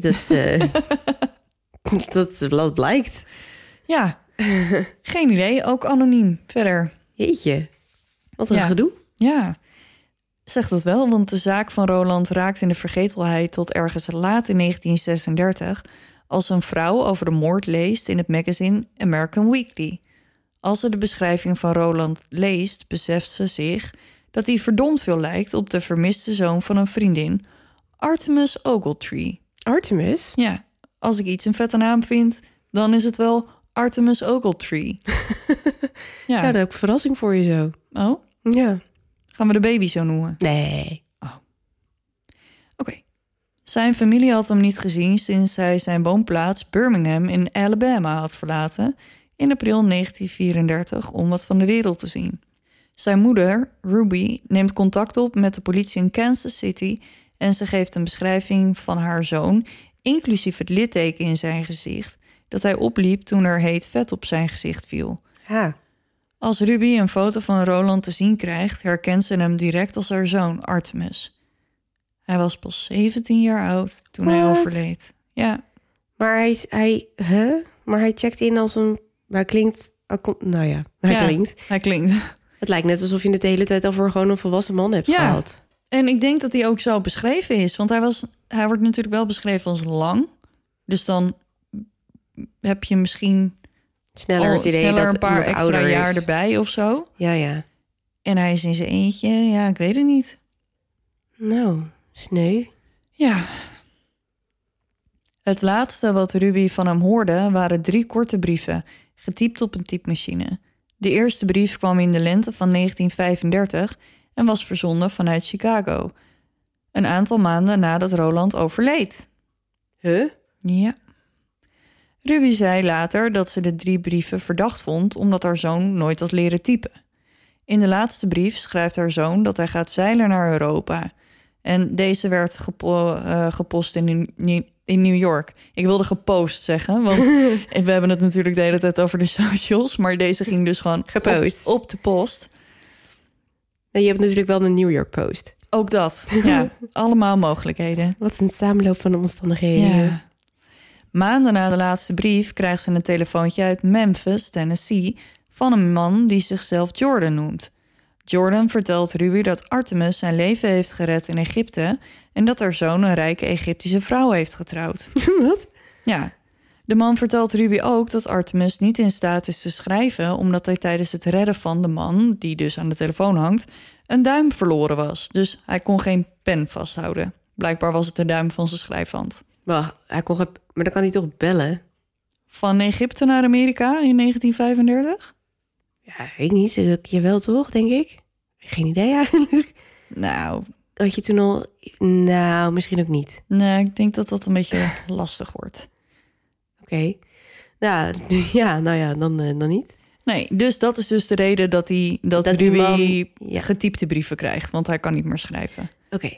Speaker 3: dat blijkt.
Speaker 2: Ja, geen idee. Ook anoniem. Verder.
Speaker 3: Jeetje, wat een gedoe.
Speaker 2: Ja, zegt dat wel, want de zaak van Roland raakt in de vergetelheid tot ergens laat in 1936... als een vrouw over de moord leest in het magazine American Weekly. Als ze de beschrijving van Roland leest, beseft ze zich dat hij verdomd veel lijkt op de vermiste zoon van een vriendin, Artemis Ogletree.
Speaker 3: Artemis?
Speaker 2: Ja, als ik iets een vette naam vind, dan is het wel Artemis Ogletree.
Speaker 3: Ja, daar heb ik een verrassing voor je zo.
Speaker 2: Oh?
Speaker 3: Ja.
Speaker 2: Gaan we de baby zo noemen?
Speaker 3: Nee.
Speaker 2: Oh. Oké. Zijn familie had hem niet gezien sinds hij zijn woonplaats Birmingham in Alabama had verlaten in april 1934 om wat van de wereld te zien. Zijn moeder, Ruby, neemt contact op met de politie in Kansas City en ze geeft een beschrijving van haar zoon, inclusief het litteken in zijn gezicht, dat hij opliep toen er heet vet op zijn gezicht viel.
Speaker 3: Ha.
Speaker 2: Als Ruby een foto van Roland te zien krijgt, herkent ze hem direct als haar zoon, Artemis. Hij was pas 17 jaar oud toen hij overleed. Ja.
Speaker 3: Maar hij checkt in als een... Hij klinkt... Hij
Speaker 2: klinkt.
Speaker 3: Het lijkt net alsof je het de hele tijd al voor gewoon een volwassen man hebt gehad.
Speaker 2: En ik denk dat hij ook zo beschreven is. Want hij wordt natuurlijk wel beschreven als lang. Dus dan heb je misschien
Speaker 3: sneller het idee dat
Speaker 2: een paar extra jaar erbij of zo.
Speaker 3: Ja.
Speaker 2: En hij is in zijn eentje. Ja, ik weet het niet.
Speaker 3: Nou, sneu.
Speaker 2: Ja. Het laatste wat Ruby van hem hoorde waren 3 korte brieven, getypt op een typemachine. De eerste brief kwam in de lente van 1935 en was verzonden vanuit Chicago. Een aantal maanden nadat Roland overleed.
Speaker 3: Huh?
Speaker 2: Ja. Ruby zei later dat ze de 3 brieven verdacht vond omdat haar zoon nooit had leren typen. In de laatste brief schrijft haar zoon dat hij gaat zeilen naar Europa. En deze werd gepost in New York. Ik wilde gepost zeggen, want we hebben het natuurlijk de hele tijd over de socials. Maar deze ging dus gewoon
Speaker 3: gepost
Speaker 2: op de post.
Speaker 3: En je hebt natuurlijk wel de New York Post.
Speaker 2: Ook dat, ja. Allemaal mogelijkheden.
Speaker 3: Wat een samenloop van omstandigheden.
Speaker 2: Ja. Maanden na de laatste brief krijgt ze een telefoontje uit Memphis, Tennessee, van een man die zichzelf Jordan noemt. Jordan vertelt Ruby dat Artemis zijn leven heeft gered in Egypte en dat haar zoon een rijke Egyptische vrouw heeft getrouwd.
Speaker 3: Wat?
Speaker 2: Ja. De man vertelt Ruby ook dat Artemis niet in staat is te schrijven omdat hij tijdens het redden van de man, die dus aan de telefoon hangt, een duim verloren was. Dus hij kon geen pen vasthouden. Blijkbaar was het de duim van zijn schrijfhand.
Speaker 3: Wacht, maar dan kan hij toch bellen?
Speaker 2: Van Egypte naar Amerika in 1935?
Speaker 3: Ja, weet niet. Je wel toch, denk ik? Geen idee eigenlijk.
Speaker 2: Nou.
Speaker 3: Had je toen al... Nou, misschien ook niet.
Speaker 2: Nee, ik denk dat dat een beetje lastig wordt.
Speaker 3: Oké. Nou, dan niet.
Speaker 2: Nee, dus dat is dus de reden dat Ruby getypte brieven krijgt. Want hij kan niet meer schrijven.
Speaker 3: Oké.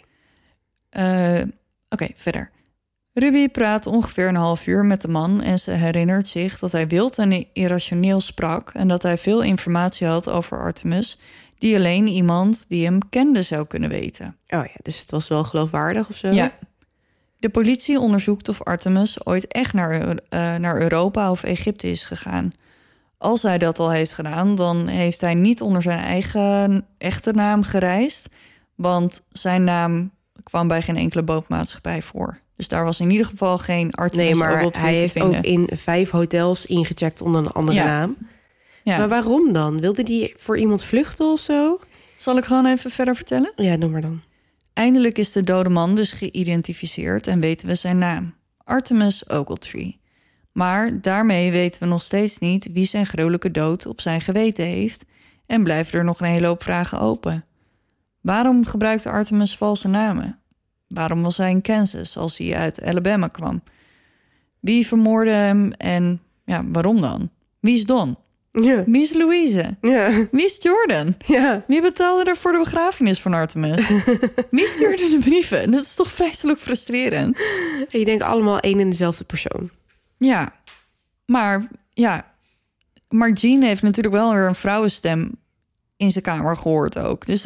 Speaker 2: Oké, verder. Ruby praat ongeveer een half uur met de man en ze herinnert zich dat hij wild en irrationeel sprak en dat hij veel informatie had over Artemis die alleen iemand die hem kende zou kunnen weten.
Speaker 3: Oh ja, dus het was wel geloofwaardig of zo?
Speaker 2: Ja. De politie onderzoekt of Artemis ooit echt naar Europa of Egypte is gegaan. Als hij dat al heeft gedaan, dan heeft hij niet onder zijn eigen echte naam gereisd, want zijn naam kwam bij geen enkele bootmaatschappij voor. Dus daar was in ieder geval geen Artemis.
Speaker 3: Nee, maar hij heeft ook in 5 hotels ingecheckt onder een andere naam. Ja. Maar waarom dan? Wilde hij voor iemand vluchten of zo?
Speaker 2: Zal ik gewoon even verder vertellen?
Speaker 3: Ja, doe maar dan.
Speaker 2: Eindelijk is de dode man dus geïdentificeerd en weten we zijn naam. Artemis Ogletree. Maar daarmee weten we nog steeds niet wie zijn gruwelijke dood op zijn geweten heeft en blijven er nog een hele hoop vragen open. Waarom gebruikte Artemis valse namen? Waarom was hij in Kansas als hij uit Alabama kwam? Wie vermoordde hem en waarom dan? Wie is Don?
Speaker 3: Ja.
Speaker 2: Wie is Louise?
Speaker 3: Ja.
Speaker 2: Wie is Jordan?
Speaker 3: Ja.
Speaker 2: Wie betaalde er voor de begrafenis van Artemis? Wie stuurde de brieven? Dat is toch vreselijk frustrerend?
Speaker 3: Ik denk allemaal één en dezelfde persoon.
Speaker 2: Ja, maar Gene heeft natuurlijk wel weer een vrouwenstem in zijn kamer gehoord ook. Dus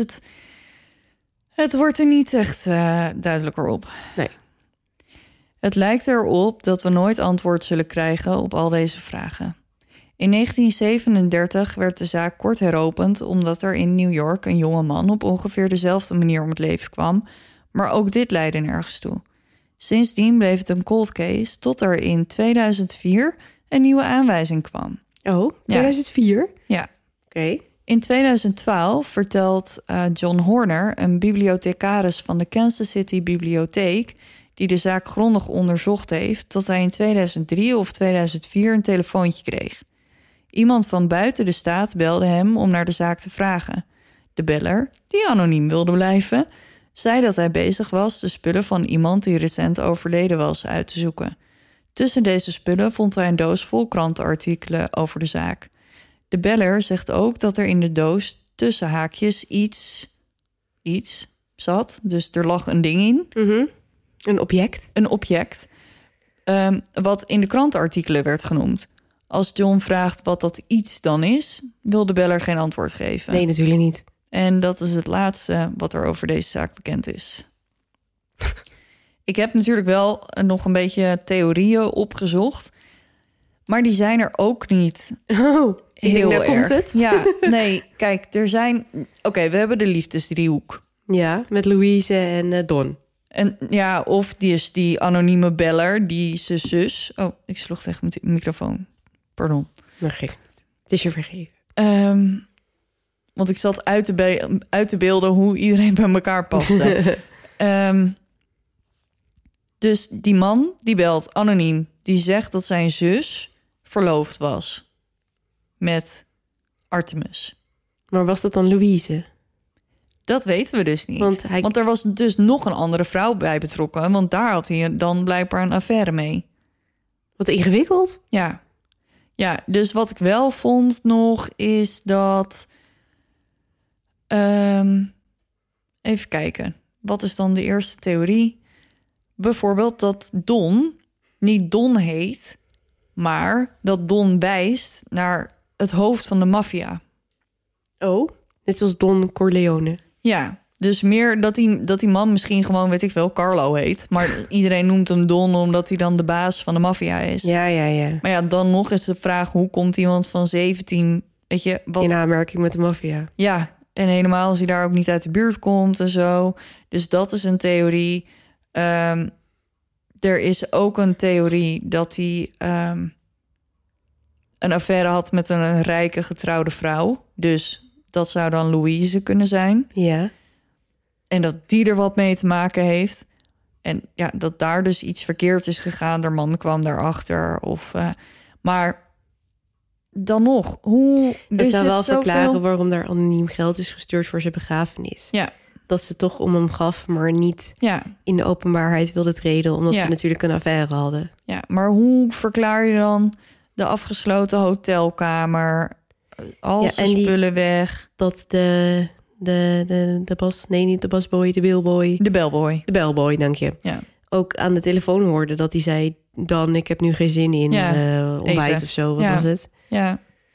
Speaker 2: het wordt er niet echt duidelijker op.
Speaker 3: Nee.
Speaker 2: Het lijkt erop dat we nooit antwoord zullen krijgen op al deze vragen. In 1937 werd de zaak kort heropend omdat er in New York een jonge man op ongeveer dezelfde manier om het leven kwam, maar ook dit leidde nergens toe. Sindsdien bleef het een cold case tot er in 2004 een nieuwe aanwijzing kwam.
Speaker 3: Oh, 2004?
Speaker 2: Ja.
Speaker 3: Oké.
Speaker 2: In 2012 vertelt John Horner, een bibliothecaris van de Kansas City Bibliotheek, die de zaak grondig onderzocht heeft, dat hij in 2003 of 2004 een telefoontje kreeg. Iemand van buiten de staat belde hem om naar de zaak te vragen. De beller, die anoniem wilde blijven, zei dat hij bezig was de spullen van iemand die recent overleden was uit te zoeken. Tussen deze spullen vond hij een doos vol krantenartikelen over de zaak. De beller zegt ook dat er in de doos tussen haakjes iets zat. Dus er lag een ding in.
Speaker 3: Mm-hmm. Een object.
Speaker 2: Een object. Wat in de krantenartikelen werd genoemd. Als John vraagt wat dat iets dan is, wil de beller geen antwoord geven.
Speaker 3: Nee, natuurlijk niet.
Speaker 2: En dat is het laatste wat er over deze zaak bekend is. Ik heb natuurlijk wel nog een beetje theorieën opgezocht. Maar die zijn er ook niet.
Speaker 3: Oh, ik denk, daar komt het.
Speaker 2: Ja, nee, kijk, er zijn... Oké, we hebben de liefdesdriehoek.
Speaker 3: Ja, met Louise en Don.
Speaker 2: En ja, of die is die anonieme beller, die zijn zus... Oh, ik sloeg tegen mijn microfoon. Pardon.
Speaker 3: Maar geef niet. Het is je vergeven.
Speaker 2: Want ik zat uit te beelden hoe iedereen bij elkaar paste. Dus die man, die belt anoniem. Die zegt dat zijn zus verloofd was met Artemis.
Speaker 3: Maar was dat dan Louise?
Speaker 2: Dat weten we dus niet.
Speaker 3: Want
Speaker 2: er was dus nog een andere vrouw bij betrokken. Want daar had hij dan blijkbaar een affaire mee.
Speaker 3: Wat ingewikkeld.
Speaker 2: Ja. Ja, dus wat ik wel vond nog is dat... even kijken. Wat is dan de eerste theorie? Bijvoorbeeld dat Don niet Don heet, maar dat Don wijst naar het hoofd van de maffia.
Speaker 3: Oh, net zoals Don Corleone.
Speaker 2: Ja, dus meer dat die man misschien gewoon, weet ik veel, Carlo heet. Maar iedereen noemt hem Don omdat hij dan de baas van de maffia is.
Speaker 3: Ja.
Speaker 2: Maar ja, dan nog is de vraag, hoe komt iemand van 17, weet je... Wat...
Speaker 3: in aanmerking met de maffia.
Speaker 2: Ja, en helemaal als hij daar ook niet uit de buurt komt en zo. Dus dat is een theorie. Er is ook een theorie dat hij een affaire had met een rijke getrouwde vrouw. Dus dat zou dan Louise kunnen zijn.
Speaker 3: Ja.
Speaker 2: En dat die er wat mee te maken heeft. En ja, dat daar dus iets verkeerd is gegaan. De man kwam daarachter. Maar dan nog, hoe...
Speaker 3: Dat zou wel
Speaker 2: zoveel...
Speaker 3: verklaren waarom daar anoniem geld is gestuurd voor zijn begrafenis.
Speaker 2: Ja.
Speaker 3: Dat ze toch om hem gaf, maar niet in de openbaarheid wilde treden, omdat ze natuurlijk een affaire hadden.
Speaker 2: Ja, maar hoe verklaar je dan de afgesloten hotelkamer, al zijn spullen weg?
Speaker 3: Dat de bas, nee, niet de basboy, de bellboy.
Speaker 2: De bellboy.
Speaker 3: De bellboy, dank je.
Speaker 2: Ja.
Speaker 3: Ook aan de telefoon hoorde dat hij zei, dan, ik heb nu geen zin in ontbijt
Speaker 2: eten.
Speaker 3: Of zo, wat was het?
Speaker 2: Ja.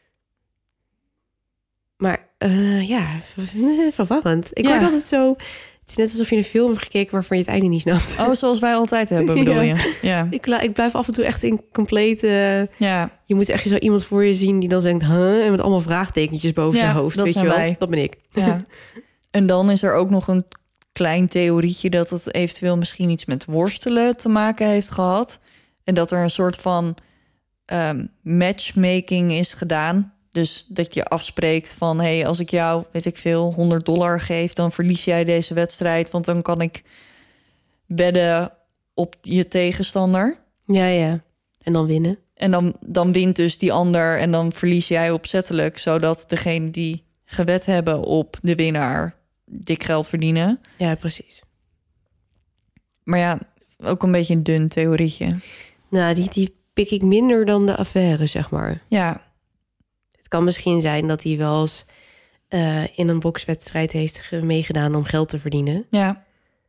Speaker 3: Maar verwarrend. Ik word altijd zo... Het is net alsof je een film hebt gekeken waarvan je het einde niet snapt.
Speaker 2: Oh, zoals wij altijd hebben, bedoel je? Ja.
Speaker 3: Ik blijf af en toe echt in complete...
Speaker 2: Ja.
Speaker 3: Je moet echt zo iemand voor je zien die dan denkt... en met allemaal vraagtekentjes boven zijn hoofd.
Speaker 2: Dat
Speaker 3: weet je wel?
Speaker 2: wij.
Speaker 3: Dat ben ik.
Speaker 2: Ja. En dan is er ook nog een klein theorietje... dat het eventueel misschien iets met worstelen te maken heeft gehad. En dat er een soort van matchmaking is gedaan... Dus dat je afspreekt van... hey, als ik jou, weet ik veel, $100 geef... dan verlies jij deze wedstrijd... want dan kan ik wedden op je tegenstander.
Speaker 3: Ja. En dan winnen.
Speaker 2: En dan wint dus die ander... en dan verlies jij opzettelijk... zodat degene die gewed hebben op de winnaar... dik geld verdienen.
Speaker 3: Ja, precies.
Speaker 2: Maar ja, ook een beetje een dun theorietje.
Speaker 3: Nou, die pik ik minder dan de affaire, zeg maar.
Speaker 2: Ja.
Speaker 3: Het kan misschien zijn dat hij wel eens in een bokswedstrijd heeft meegedaan om geld te verdienen.
Speaker 2: Ja.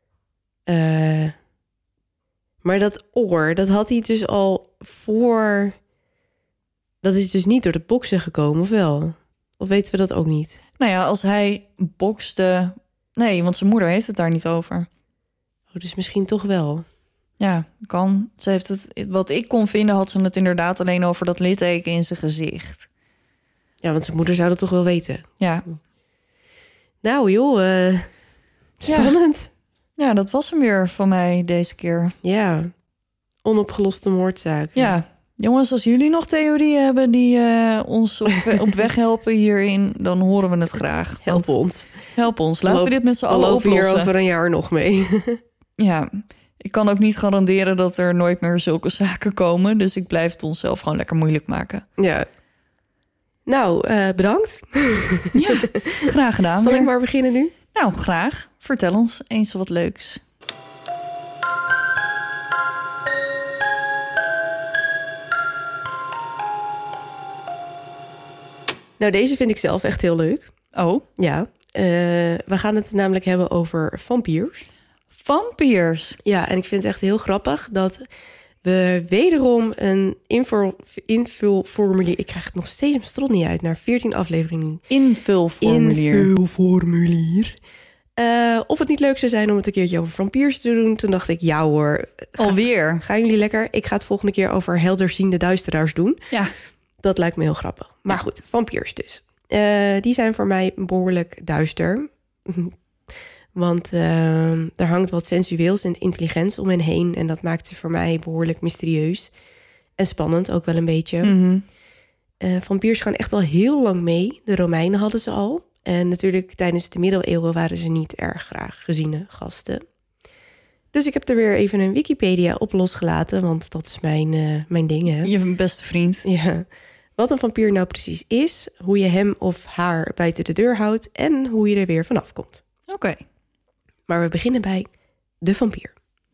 Speaker 3: Maar dat oor, dat had hij dus al voor... Dat is dus niet door de boksen gekomen, of wel? Of weten we dat ook niet?
Speaker 2: Nou ja, als hij bokste... Nee, want zijn moeder heeft het daar niet over.
Speaker 3: Oh, dus misschien toch wel.
Speaker 2: Ja, kan. Ze heeft het... Wat ik kon vinden, had ze het inderdaad alleen over dat litteken in zijn gezicht.
Speaker 3: Ja, want zijn moeder zou dat toch wel weten.
Speaker 2: Ja.
Speaker 3: Nou joh, spannend.
Speaker 2: Ja, dat was hem weer van mij deze keer.
Speaker 3: Ja, onopgeloste moordzaken.
Speaker 2: Ja, jongens, als jullie nog theorieën hebben die ons op weg helpen hierin, dan horen we het graag.
Speaker 3: Help ons.
Speaker 2: Help ons. Laten we dit met z'n allen oplossen.
Speaker 3: Hier over een jaar nog mee.
Speaker 2: Ja. Ik kan ook niet garanderen dat er nooit meer zulke zaken komen. Dus ik blijf het onszelf gewoon lekker moeilijk maken.
Speaker 3: Ja. Nou, bedankt.
Speaker 2: Ja, graag gedaan.
Speaker 3: Zal ik maar beginnen nu?
Speaker 2: Nou, graag. Vertel ons eens wat leuks.
Speaker 3: Nou, deze vind ik zelf echt heel leuk.
Speaker 2: Oh?
Speaker 3: Ja. We gaan het namelijk hebben over vampiers.
Speaker 2: Vampiers?
Speaker 3: Ja, en ik vind het echt heel grappig dat we wederom een invulformulier... Ik krijg het nog steeds mijn strot niet uit, naar 14 afleveringen. Invulformulier. Of het niet leuk zou zijn om het een keertje over vampiers te doen. Toen dacht ik, ja hoor.
Speaker 2: Alweer?
Speaker 3: Gaan jullie lekker? Ik ga het volgende keer over helderziende duisteraars doen.
Speaker 2: Ja.
Speaker 3: Dat lijkt me heel grappig. Maar goed, vampiers dus. Die zijn voor mij behoorlijk duister. Want er hangt wat sensueels en intelligents om hen heen. En dat maakt ze voor mij behoorlijk mysterieus. En spannend ook wel een beetje.
Speaker 2: Mm-hmm.
Speaker 3: Vampiers gaan echt al heel lang mee. De Romeinen hadden ze al. En natuurlijk tijdens de middeleeuwen waren ze niet erg graag geziene gasten. Dus ik heb er weer even een Wikipedia op losgelaten. Want dat is mijn ding, hè?
Speaker 2: Je beste vriend.
Speaker 3: Ja. Wat een vampier nou precies is. Hoe je hem of haar buiten de deur houdt. En hoe je er weer vanaf komt.
Speaker 2: Oké.
Speaker 3: Maar we beginnen bij de vampier.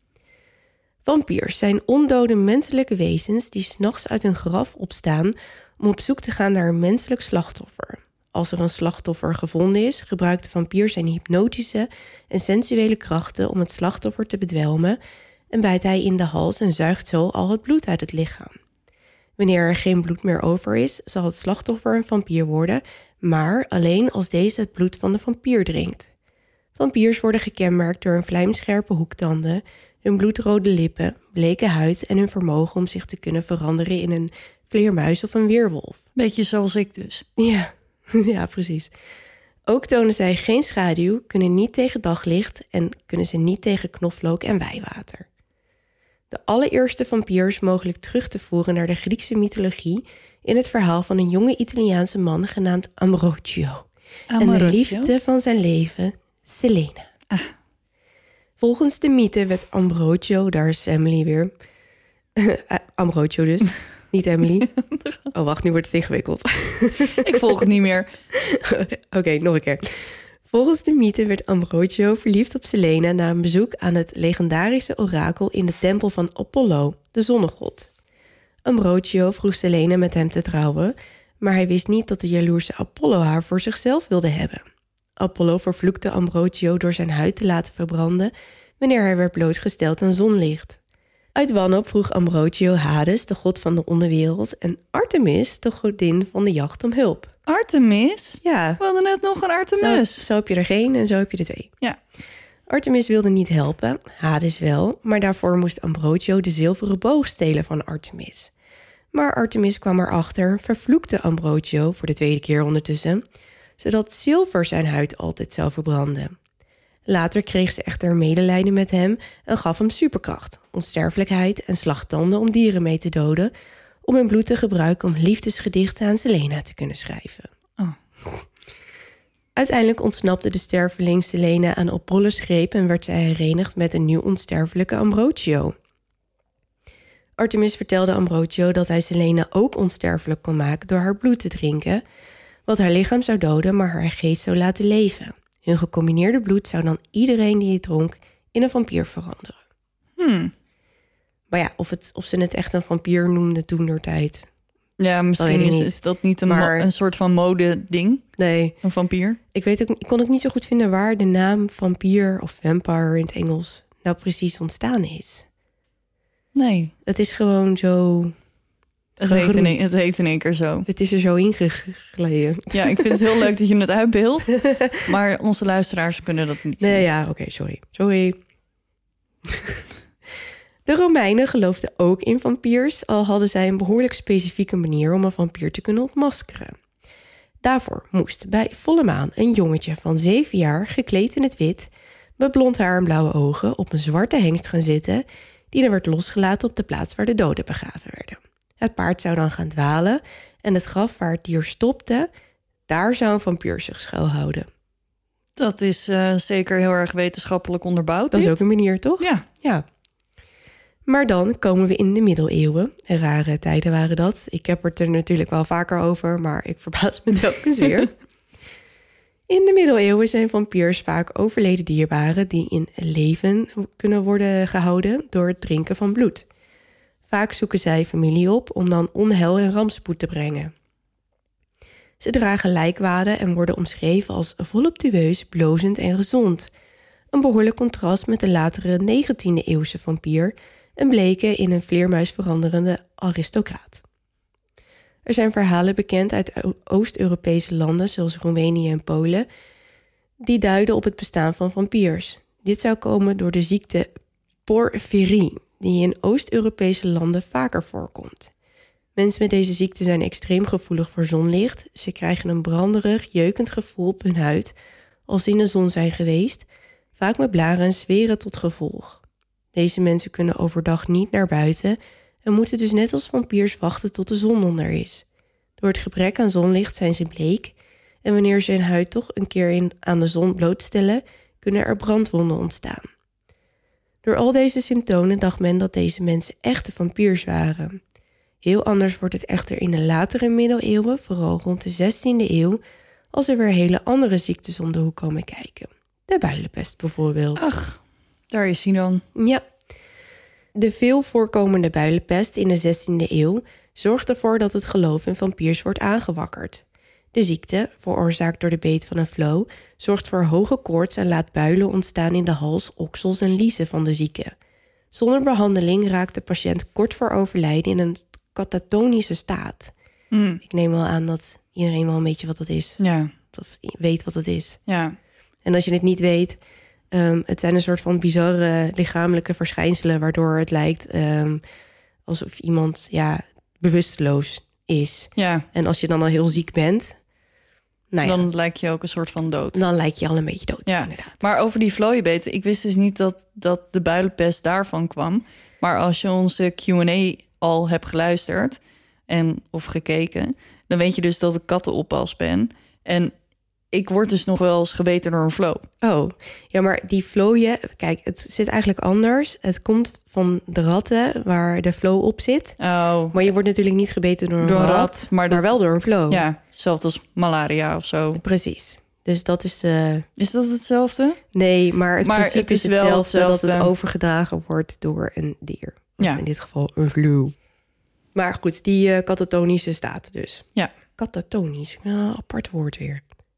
Speaker 3: Vampiers zijn ondode menselijke wezens die 's nachts uit een graf opstaan om op zoek te gaan naar een menselijk slachtoffer. Als er een slachtoffer gevonden is, gebruikt de vampier zijn hypnotische en sensuele krachten om het slachtoffer te bedwelmen en bijt hij in de hals en zuigt zo al het bloed uit het lichaam. Wanneer er geen bloed meer over is, zal het slachtoffer een vampier worden, maar alleen als deze het bloed van de vampier drinkt. Vampiers worden gekenmerkt door hun vlijmscherpe hoektanden, hun bloedrode lippen, bleke huid en hun vermogen om zich te kunnen veranderen in een vleermuis of een weerwolf.
Speaker 2: Beetje zoals ik dus.
Speaker 3: Ja, ja, precies. Ook tonen zij geen schaduw, kunnen niet tegen daglicht en kunnen ze niet tegen knoflook en wijwater. De allereerste vampiers mogelijk terug te voeren naar de Griekse mythologie in het verhaal van een jonge Italiaanse man genaamd Ambrogio. En de liefde van zijn leven, Selena. Volgens de mythe werd Ambrogio, daar is Emily weer. Ambrogio dus, niet Emily. Oh, wacht, nu wordt het ingewikkeld.
Speaker 2: Ik volg het niet meer.
Speaker 3: Oké, nog een keer. Volgens de mythe werd Ambrogio verliefd op Selena na een bezoek aan het legendarische orakel in de tempel van Apollo, de zonnegod. Ambrogio vroeg Selena met hem te trouwen, maar hij wist niet dat de jaloerse Apollo haar voor zichzelf wilde hebben. Apollo vervloekte Ambrogio door zijn huid te laten verbranden wanneer hij werd blootgesteld aan zonlicht. Uit wanhoop vroeg Ambrogio Hades, de god van de onderwereld, en Artemis, de godin van de jacht, om hulp.
Speaker 2: Artemis?
Speaker 3: Ja.
Speaker 2: We hadden net nog een Artemis.
Speaker 3: Zo heb je er geen en zo heb je er twee.
Speaker 2: Ja.
Speaker 3: Artemis wilde niet helpen, Hades wel, maar daarvoor moest Ambrogio de zilveren boog stelen van Artemis. Maar Artemis kwam erachter, vervloekte Ambrogio voor de tweede keer ondertussen, zodat zilver zijn huid altijd zou verbranden. Later kreeg ze echter medelijden met hem en gaf hem superkracht, onsterfelijkheid en slagtanden om dieren mee te doden, om hun bloed te gebruiken om liefdesgedichten aan Selena te kunnen schrijven.
Speaker 2: Oh.
Speaker 3: Uiteindelijk ontsnapte de sterveling Selena aan Apollo's greep en werd zij herenigd met een nieuw onsterfelijke Ambrogio. Artemis vertelde Ambrogio dat hij Selena ook onsterfelijk kon maken door haar bloed te drinken, wat haar lichaam zou doden, maar haar geest zou laten leven. Hun gecombineerde bloed zou dan iedereen die het dronk in een vampier veranderen. Maar ja, of ze het echt een vampier noemden toentertijd.
Speaker 2: Ja, misschien is dat niet een soort van mode-ding.
Speaker 3: Nee.
Speaker 2: Een vampier.
Speaker 3: Ik kon ook niet zo goed vinden waar de naam vampier of vampire in het Engels nou precies ontstaan is.
Speaker 2: Nee.
Speaker 3: Het is gewoon zo...
Speaker 2: Het heet in één keer zo.
Speaker 3: Het is er zo ingegleden.
Speaker 2: Ja, ik vind het heel leuk dat je het uitbeeldt. Maar onze luisteraars kunnen dat niet zien.
Speaker 3: Nee, ja, oké, sorry. De Romeinen geloofden ook in vampiers, al hadden zij een behoorlijk specifieke manier om een vampier te kunnen ontmaskeren. Daarvoor moest bij volle maan een jongetje van 7 jaar, gekleed in het wit, met blond haar en blauwe ogen, op een zwarte hengst gaan zitten, die dan werd losgelaten op de plaats waar de doden begraven werden. Het paard zou dan gaan dwalen en het graf waar het dier stopte, daar zou een vampier zich schuilhouden.
Speaker 2: Dat is zeker heel erg wetenschappelijk onderbouwd.
Speaker 3: Dat is ook een manier, toch?
Speaker 2: Ja.
Speaker 3: Ja. Maar dan komen we in de middeleeuwen. Rare tijden waren dat. Ik heb het er natuurlijk wel vaker over, maar ik verbaas me telkens weer. In de middeleeuwen zijn vampiers vaak overleden dierbaren die in leven kunnen worden gehouden door het drinken van bloed. Vaak zoeken zij familie op om dan onheil en rampspoed te brengen. Ze dragen lijkwaden en worden omschreven als voluptueus, blozend en gezond. Een behoorlijk contrast met de latere 19e-eeuwse vampier, een bleke in een vleermuis veranderende aristocraat. Er zijn verhalen bekend uit Oost-Europese landen zoals Roemenië en Polen die duiden op het bestaan van vampiers. Dit zou komen door de ziekte porphyrie, die in Oost-Europese landen vaker voorkomt. Mensen met deze ziekte zijn extreem gevoelig voor zonlicht. Ze krijgen een branderig, jeukend gevoel op hun huid als ze in de zon zijn geweest, vaak met blaren en zweren tot gevolg. Deze mensen kunnen overdag niet naar buiten en moeten dus net als vampiers wachten tot de zon onder is. Door het gebrek aan zonlicht zijn ze bleek en wanneer ze hun huid toch een keer aan de zon blootstellen, kunnen er brandwonden ontstaan. Door al deze symptomen dacht men dat deze mensen echte vampiers waren. Heel anders wordt het echter in de latere middeleeuwen, vooral rond de 16e eeuw, als er weer hele andere ziektes om de hoek komen kijken. De builenpest bijvoorbeeld.
Speaker 2: Ach, daar is hij dan.
Speaker 3: Ja. De veel voorkomende builenpest in de 16e eeuw zorgt ervoor dat het geloof in vampiers wordt aangewakkerd. De ziekte, veroorzaakt door de beet van een vloo, zorgt voor hoge koorts en laat builen ontstaan in de hals, oksels en liezen van de zieke. Zonder behandeling raakt de patiënt kort voor overlijden in een katatonische staat. Ik neem wel aan dat iedereen wel een beetje wat dat is.
Speaker 2: Ja.
Speaker 3: Of weet wat het is.
Speaker 2: Ja.
Speaker 3: En als je het niet weet, het zijn een soort van bizarre lichamelijke verschijnselen waardoor het lijkt alsof iemand bewusteloos is.
Speaker 2: Ja.
Speaker 3: En als je dan al heel ziek bent,
Speaker 2: dan lijk je ook een soort van dood.
Speaker 3: Dan lijk je al een beetje dood,
Speaker 2: ja.
Speaker 3: Inderdaad.
Speaker 2: Maar over die vlooienbeten, ik wist dus niet dat de builenpest daarvan kwam. Maar als je onze Q&A al hebt geluisterd of gekeken, dan weet je dus dat ik kattenoppas ben. En ik word dus nog wel eens gebeten door een vloo.
Speaker 3: Oh, ja, maar die vlooien, kijk, het zit eigenlijk anders. Het komt van de ratten waar de vloo op zit.
Speaker 2: Oh.
Speaker 3: Maar je wordt natuurlijk niet gebeten door een rat, maar wel door een vloo.
Speaker 2: Ja, hetzelfde als malaria of zo.
Speaker 3: Precies. Dus dat is
Speaker 2: Is dat hetzelfde?
Speaker 3: Nee, maar het principe is hetzelfde, dat het overgedragen wordt door een dier.
Speaker 2: Ja.
Speaker 3: In dit geval een vloo. Maar goed, die katatonische staat dus.
Speaker 2: Ja.
Speaker 3: Katatonisch, apart woord weer.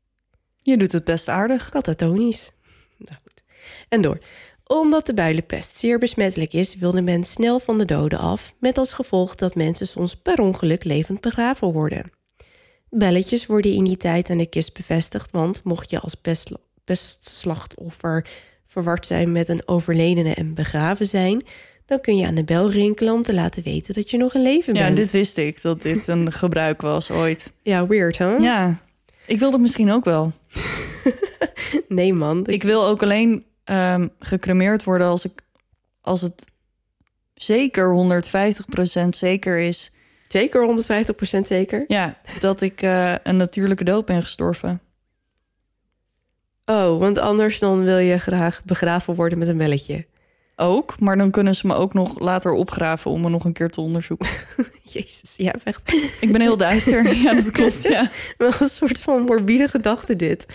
Speaker 2: Je doet het best aardig.
Speaker 3: Katatonisch. Nou goed. En door. Omdat de builenpest zeer besmettelijk is, wilde men snel van de doden af, met als gevolg dat mensen soms per ongeluk levend begraven worden. Belletjes worden in die tijd aan de kist bevestigd, want mocht je als pestslachtoffer verward zijn met een overledene en begraven zijn, dan kun je aan de bel rinkelen om te laten weten dat je nog in leven bent.
Speaker 2: Ja, dit wist ik, dat dit een gebruik was ooit.
Speaker 3: Ja, weird, hè?
Speaker 2: Ja, ik wil dat misschien ook wel.
Speaker 3: Nee, man.
Speaker 2: Ik wil ook alleen gecremeerd worden als het zeker 150% zeker is.
Speaker 3: Zeker 150% zeker?
Speaker 2: Ja, dat ik een natuurlijke dood ben gestorven.
Speaker 3: Oh, want anders dan wil je graag begraven worden met een belletje.
Speaker 2: Ook, maar dan kunnen ze me ook nog later opgraven om me nog een keer te onderzoeken.
Speaker 3: Jezus, ja, echt.
Speaker 2: Ik ben heel duister. Ja, dat klopt, ja.
Speaker 3: Wel een soort van morbide gedachte dit.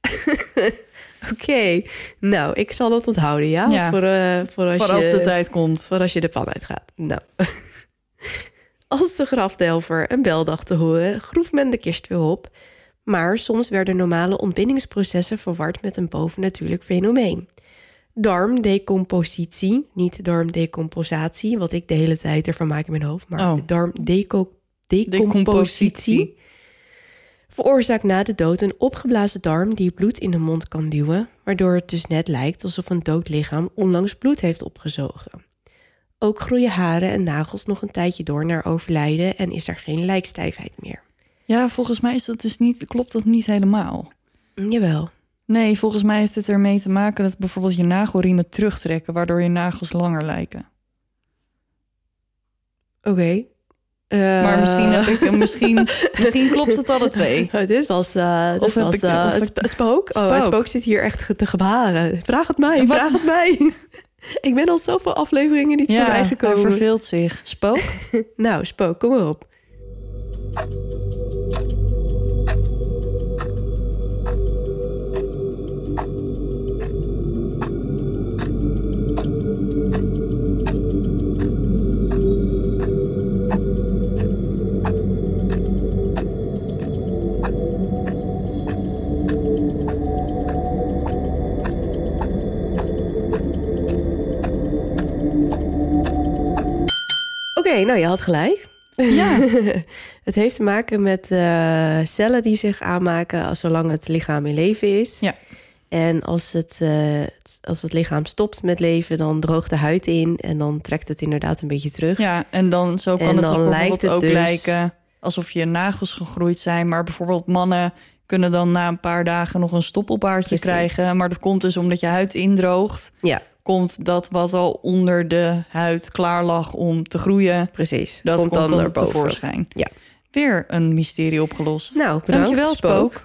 Speaker 3: Oké, nou, ik zal dat onthouden, ja?
Speaker 2: Ja.
Speaker 3: Voor
Speaker 2: als de tijd komt.
Speaker 3: Voor als je de pan uitgaat. Nou. Als de grafdelver een bel dacht te horen, groef men de kist weer op. Maar soms werden normale ontbindingsprocessen verward met een bovennatuurlijk fenomeen. Darmdecompositie, niet darmdecompositie, wat ik de hele tijd ervan maak in mijn hoofd, maar darmdecompositie veroorzaakt na de dood een opgeblazen darm die bloed in de mond kan duwen, waardoor het dus net lijkt alsof een dood lichaam onlangs bloed heeft opgezogen. Ook groeien haren en nagels nog een tijdje door naar overlijden en is er geen lijkstijfheid meer.
Speaker 2: Ja, volgens mij is dat dus niet, klopt dat niet helemaal.
Speaker 3: Jawel.
Speaker 2: Nee, volgens mij heeft het ermee te maken dat bijvoorbeeld je nagelriemen terugtrekken, waardoor je nagels langer lijken.
Speaker 3: Oké.
Speaker 2: Maar misschien klopt het alle twee.
Speaker 3: Oh, dit was het spook. Oh, het spook zit hier echt te gebaren. Vraag het mij, vraag het mij. Ik ben al zoveel afleveringen niet voorbij gekomen.
Speaker 2: Hij verveelt zich. Spook?
Speaker 3: Nou, Spook, kom maar op. Oké, nou, je had gelijk.
Speaker 2: Ja.
Speaker 3: Het heeft te maken met cellen die zich aanmaken zolang het lichaam in leven is.
Speaker 2: Ja.
Speaker 3: En als het lichaam stopt met leven, dan droogt de huid in en dan trekt het inderdaad een beetje terug.
Speaker 2: Ja, en dan zo kan
Speaker 3: en
Speaker 2: het
Speaker 3: dan
Speaker 2: toch
Speaker 3: lijkt het
Speaker 2: ook
Speaker 3: dus
Speaker 2: lijken alsof je nagels gegroeid zijn. Maar bijvoorbeeld mannen kunnen dan na een paar dagen nog een stoppelbaardje krijgen. Maar dat komt dus omdat je huid indroogt.
Speaker 3: Ja.
Speaker 2: Komt dat wat al onder de huid klaar lag om te groeien.
Speaker 3: Precies.
Speaker 2: Dat komt dan
Speaker 3: erboven.
Speaker 2: tevoorschijn.
Speaker 3: Ja.
Speaker 2: Weer een mysterie opgelost.
Speaker 3: Nou, bedankt.
Speaker 2: Dankjewel, Spook.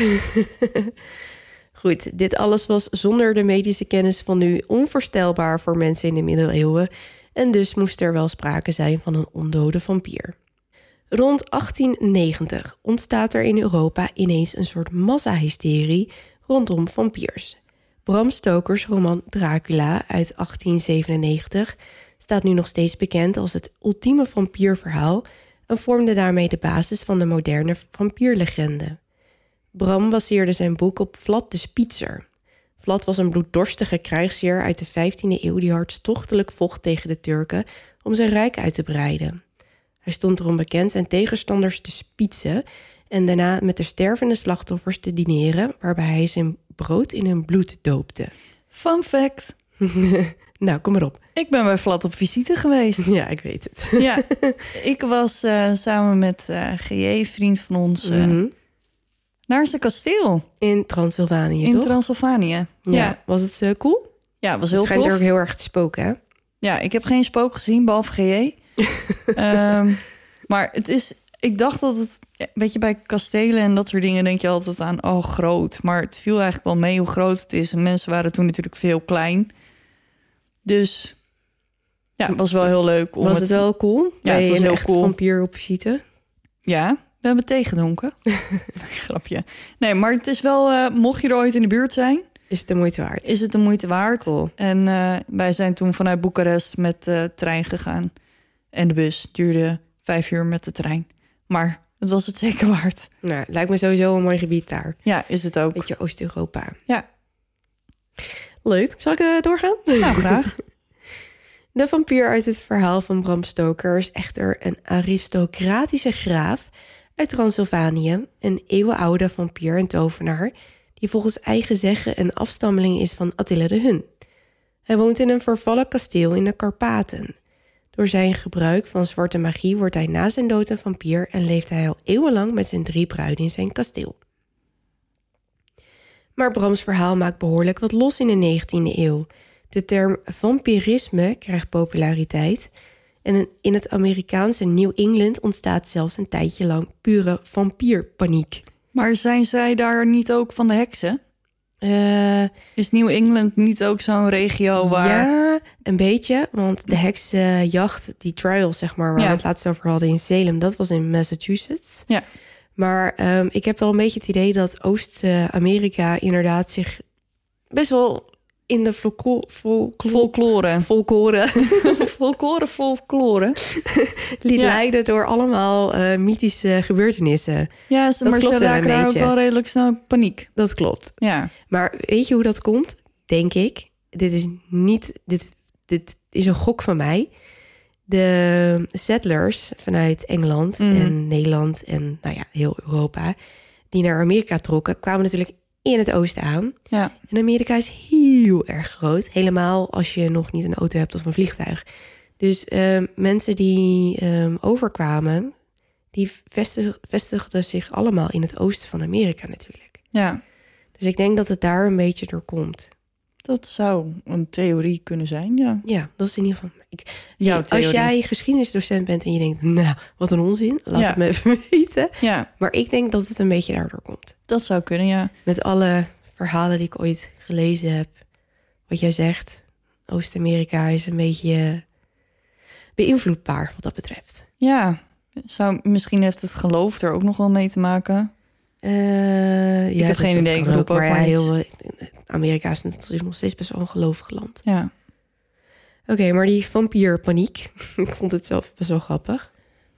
Speaker 3: Goed, dit alles was zonder de medische kennis van nu onvoorstelbaar voor mensen in de middeleeuwen. En dus moest er wel sprake zijn van een ondode vampier. Rond 1890 ontstaat er in Europa ineens een soort massahysterie rondom vampiers. Bram Stokers roman Dracula uit 1897 staat nu nog steeds bekend als het ultieme vampierverhaal en vormde daarmee de basis van de moderne vampierlegende. Bram baseerde zijn boek op Vlad de Spitser. Vlad was een bloeddorstige krijgsheer uit de 15e eeuw die hartstochtelijk vocht tegen de Turken om zijn rijk uit te breiden. Hij stond erom bekend zijn tegenstanders te spietsen en daarna met de stervende slachtoffers te dineren, waarbij hij zijn brood in hun bloed doopte.
Speaker 2: Fun fact.
Speaker 3: Nou, kom maar op.
Speaker 2: Ik ben bij Vlad op visite geweest.
Speaker 3: Ja, ik weet het.
Speaker 2: Ja, ik was samen met G.J., vriend van ons, naar zijn kasteel.
Speaker 3: In Transylvanië,
Speaker 2: in
Speaker 3: toch?
Speaker 2: In Transylvanië,
Speaker 3: ja. Was het cool?
Speaker 2: Ja, het was heel
Speaker 3: tof. Het schijnt
Speaker 2: tof.
Speaker 3: er ook heel erg te spoken, hè?
Speaker 2: Ja, ik heb geen spook gezien, behalve G.J. Maar het is... Ik dacht dat het... Weet je, bij kastelen en dat soort dingen denk je altijd aan... Oh, groot. Maar het viel eigenlijk wel mee hoe groot het is. En mensen waren toen natuurlijk veel klein. Dus... Ja, het was wel heel leuk.
Speaker 3: Was het wel cool?
Speaker 2: Ja, het was
Speaker 3: een
Speaker 2: heel
Speaker 3: echt
Speaker 2: cool.
Speaker 3: Vampier op visite?
Speaker 2: Ja, we hebben thee gedronken. Grapje. Nee, maar het is wel... mocht je er ooit in de buurt zijn...
Speaker 3: Is het de moeite waard?
Speaker 2: Is het de moeite waard.
Speaker 3: Cool.
Speaker 2: En wij zijn toen vanuit Boekarest met de trein gegaan. En de bus duurde 5 uur met de trein. Maar het was het zeker waard.
Speaker 3: Nou, lijkt me sowieso een mooi gebied daar.
Speaker 2: Ja, is het ook.
Speaker 3: Beetje Oost-Europa.
Speaker 2: Ja.
Speaker 3: Leuk. Zal ik doorgaan?
Speaker 2: Nou, graag.
Speaker 3: De vampier uit het verhaal van Bram Stoker is echter een aristocratische graaf uit Transylvanië. Een eeuwenoude vampier en tovenaar die volgens eigen zeggen een afstammeling is van Attila de Hun. Hij woont in een vervallen kasteel in de Karpaten. Door zijn gebruik van zwarte magie wordt hij na zijn dood een vampier en leeft hij al eeuwenlang met zijn 3 bruiden in zijn kasteel. Maar Brams verhaal maakt behoorlijk wat los in de 19e eeuw. De term vampirisme krijgt populariteit en in het Amerikaanse New England ontstaat zelfs een tijdje lang pure vampierpaniek.
Speaker 2: Maar zijn zij daar niet ook van de heksen? Is New England niet ook zo'n regio waar...
Speaker 3: Ja, een beetje. Want de heksenjacht, die trials, zeg maar... waar we het laatst over hadden in Salem... dat was in Massachusetts.
Speaker 2: Ja.
Speaker 3: Maar ik heb wel een beetje het idee dat Oost-Amerika... inderdaad zich best wel in de
Speaker 2: folklore
Speaker 3: liet leiden door allemaal mythische gebeurtenissen.
Speaker 2: Ja,
Speaker 3: dat
Speaker 2: maar
Speaker 3: klopt
Speaker 2: ze raken daar ook wel redelijk snel paniek.
Speaker 3: Dat klopt.
Speaker 2: Ja.
Speaker 3: Maar weet je hoe dat komt? Denk ik. Dit is een gok van mij. De settlers vanuit Engeland en Nederland en nou ja, heel Europa... die naar Amerika trokken, kwamen natuurlijk in het oosten aan.
Speaker 2: Ja.
Speaker 3: En Amerika is heel erg groot. Helemaal als je nog niet een auto hebt of een vliegtuig. Dus mensen die overkwamen... die vestigden zich allemaal in het oosten van Amerika natuurlijk.
Speaker 2: Ja.
Speaker 3: Dus ik denk dat het daar een beetje door komt.
Speaker 2: Dat zou een theorie kunnen zijn, ja.
Speaker 3: Ja, dat is in ieder geval...
Speaker 2: Jouw theorie.
Speaker 3: Als jij geschiedenisdocent bent en je denkt... nou, wat een onzin, laat het me even weten.
Speaker 2: Ja.
Speaker 3: Maar ik denk dat het een beetje daardoor komt.
Speaker 2: Dat zou kunnen, ja.
Speaker 3: Met alle verhalen die ik ooit gelezen heb... wat jij zegt, Oost-Amerika is een beetje beïnvloedbaar wat dat betreft.
Speaker 2: Ja, misschien heeft het geloof er ook nog wel mee te maken. Ik heb geen idee. Ik roep ook maar
Speaker 3: Amerika is nog steeds best wel een gelovig land.
Speaker 2: Ja.
Speaker 3: Oké, maar die vampierpaniek. Ik vond het zelf best wel grappig.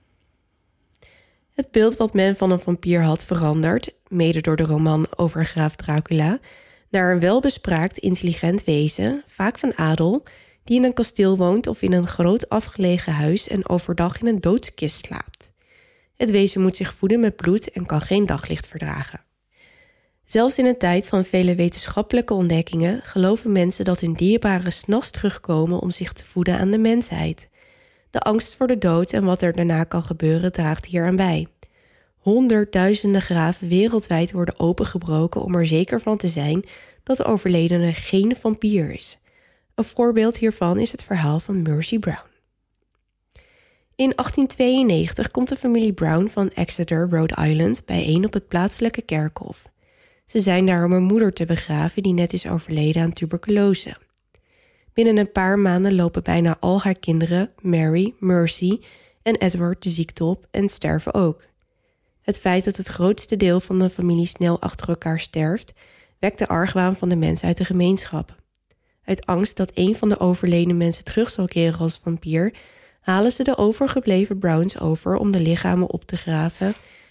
Speaker 3: Het beeld wat men van een vampier had veranderd, mede door de roman over graaf Dracula, naar een welbespraakt, intelligent wezen, vaak van adel, die in een kasteel woont of in een groot afgelegen huis en overdag in een doodskist slaapt. Het wezen moet zich voeden met bloed en kan geen daglicht verdragen. Zelfs in een tijd van vele wetenschappelijke ontdekkingen geloven mensen dat hun dierbaren 's nachts terugkomen om zich te voeden aan de mensheid. De angst voor de dood en wat er daarna kan gebeuren draagt hier aan bij. Honderdduizenden graven wereldwijd worden opengebroken om er zeker van te zijn dat de overledene geen vampier is. Een voorbeeld hiervan is het verhaal van Mercy Brown. In 1892 komt de familie Brown van Exeter, Rhode Island, bijeen op het plaatselijke kerkhof. Ze zijn daar om hun moeder te begraven die net is overleden aan tuberculose. Binnen een paar maanden lopen bijna al haar kinderen, Mary, Mercy en Edward, de ziekte op en sterven ook. Het feit dat het grootste deel van de familie snel achter elkaar sterft, wekt de argwaan van de mensen uit de gemeenschap. Uit angst dat een van de overleden mensen terug zal keren als vampier, halen ze de overgebleven Browns over om de lichamen op te graven.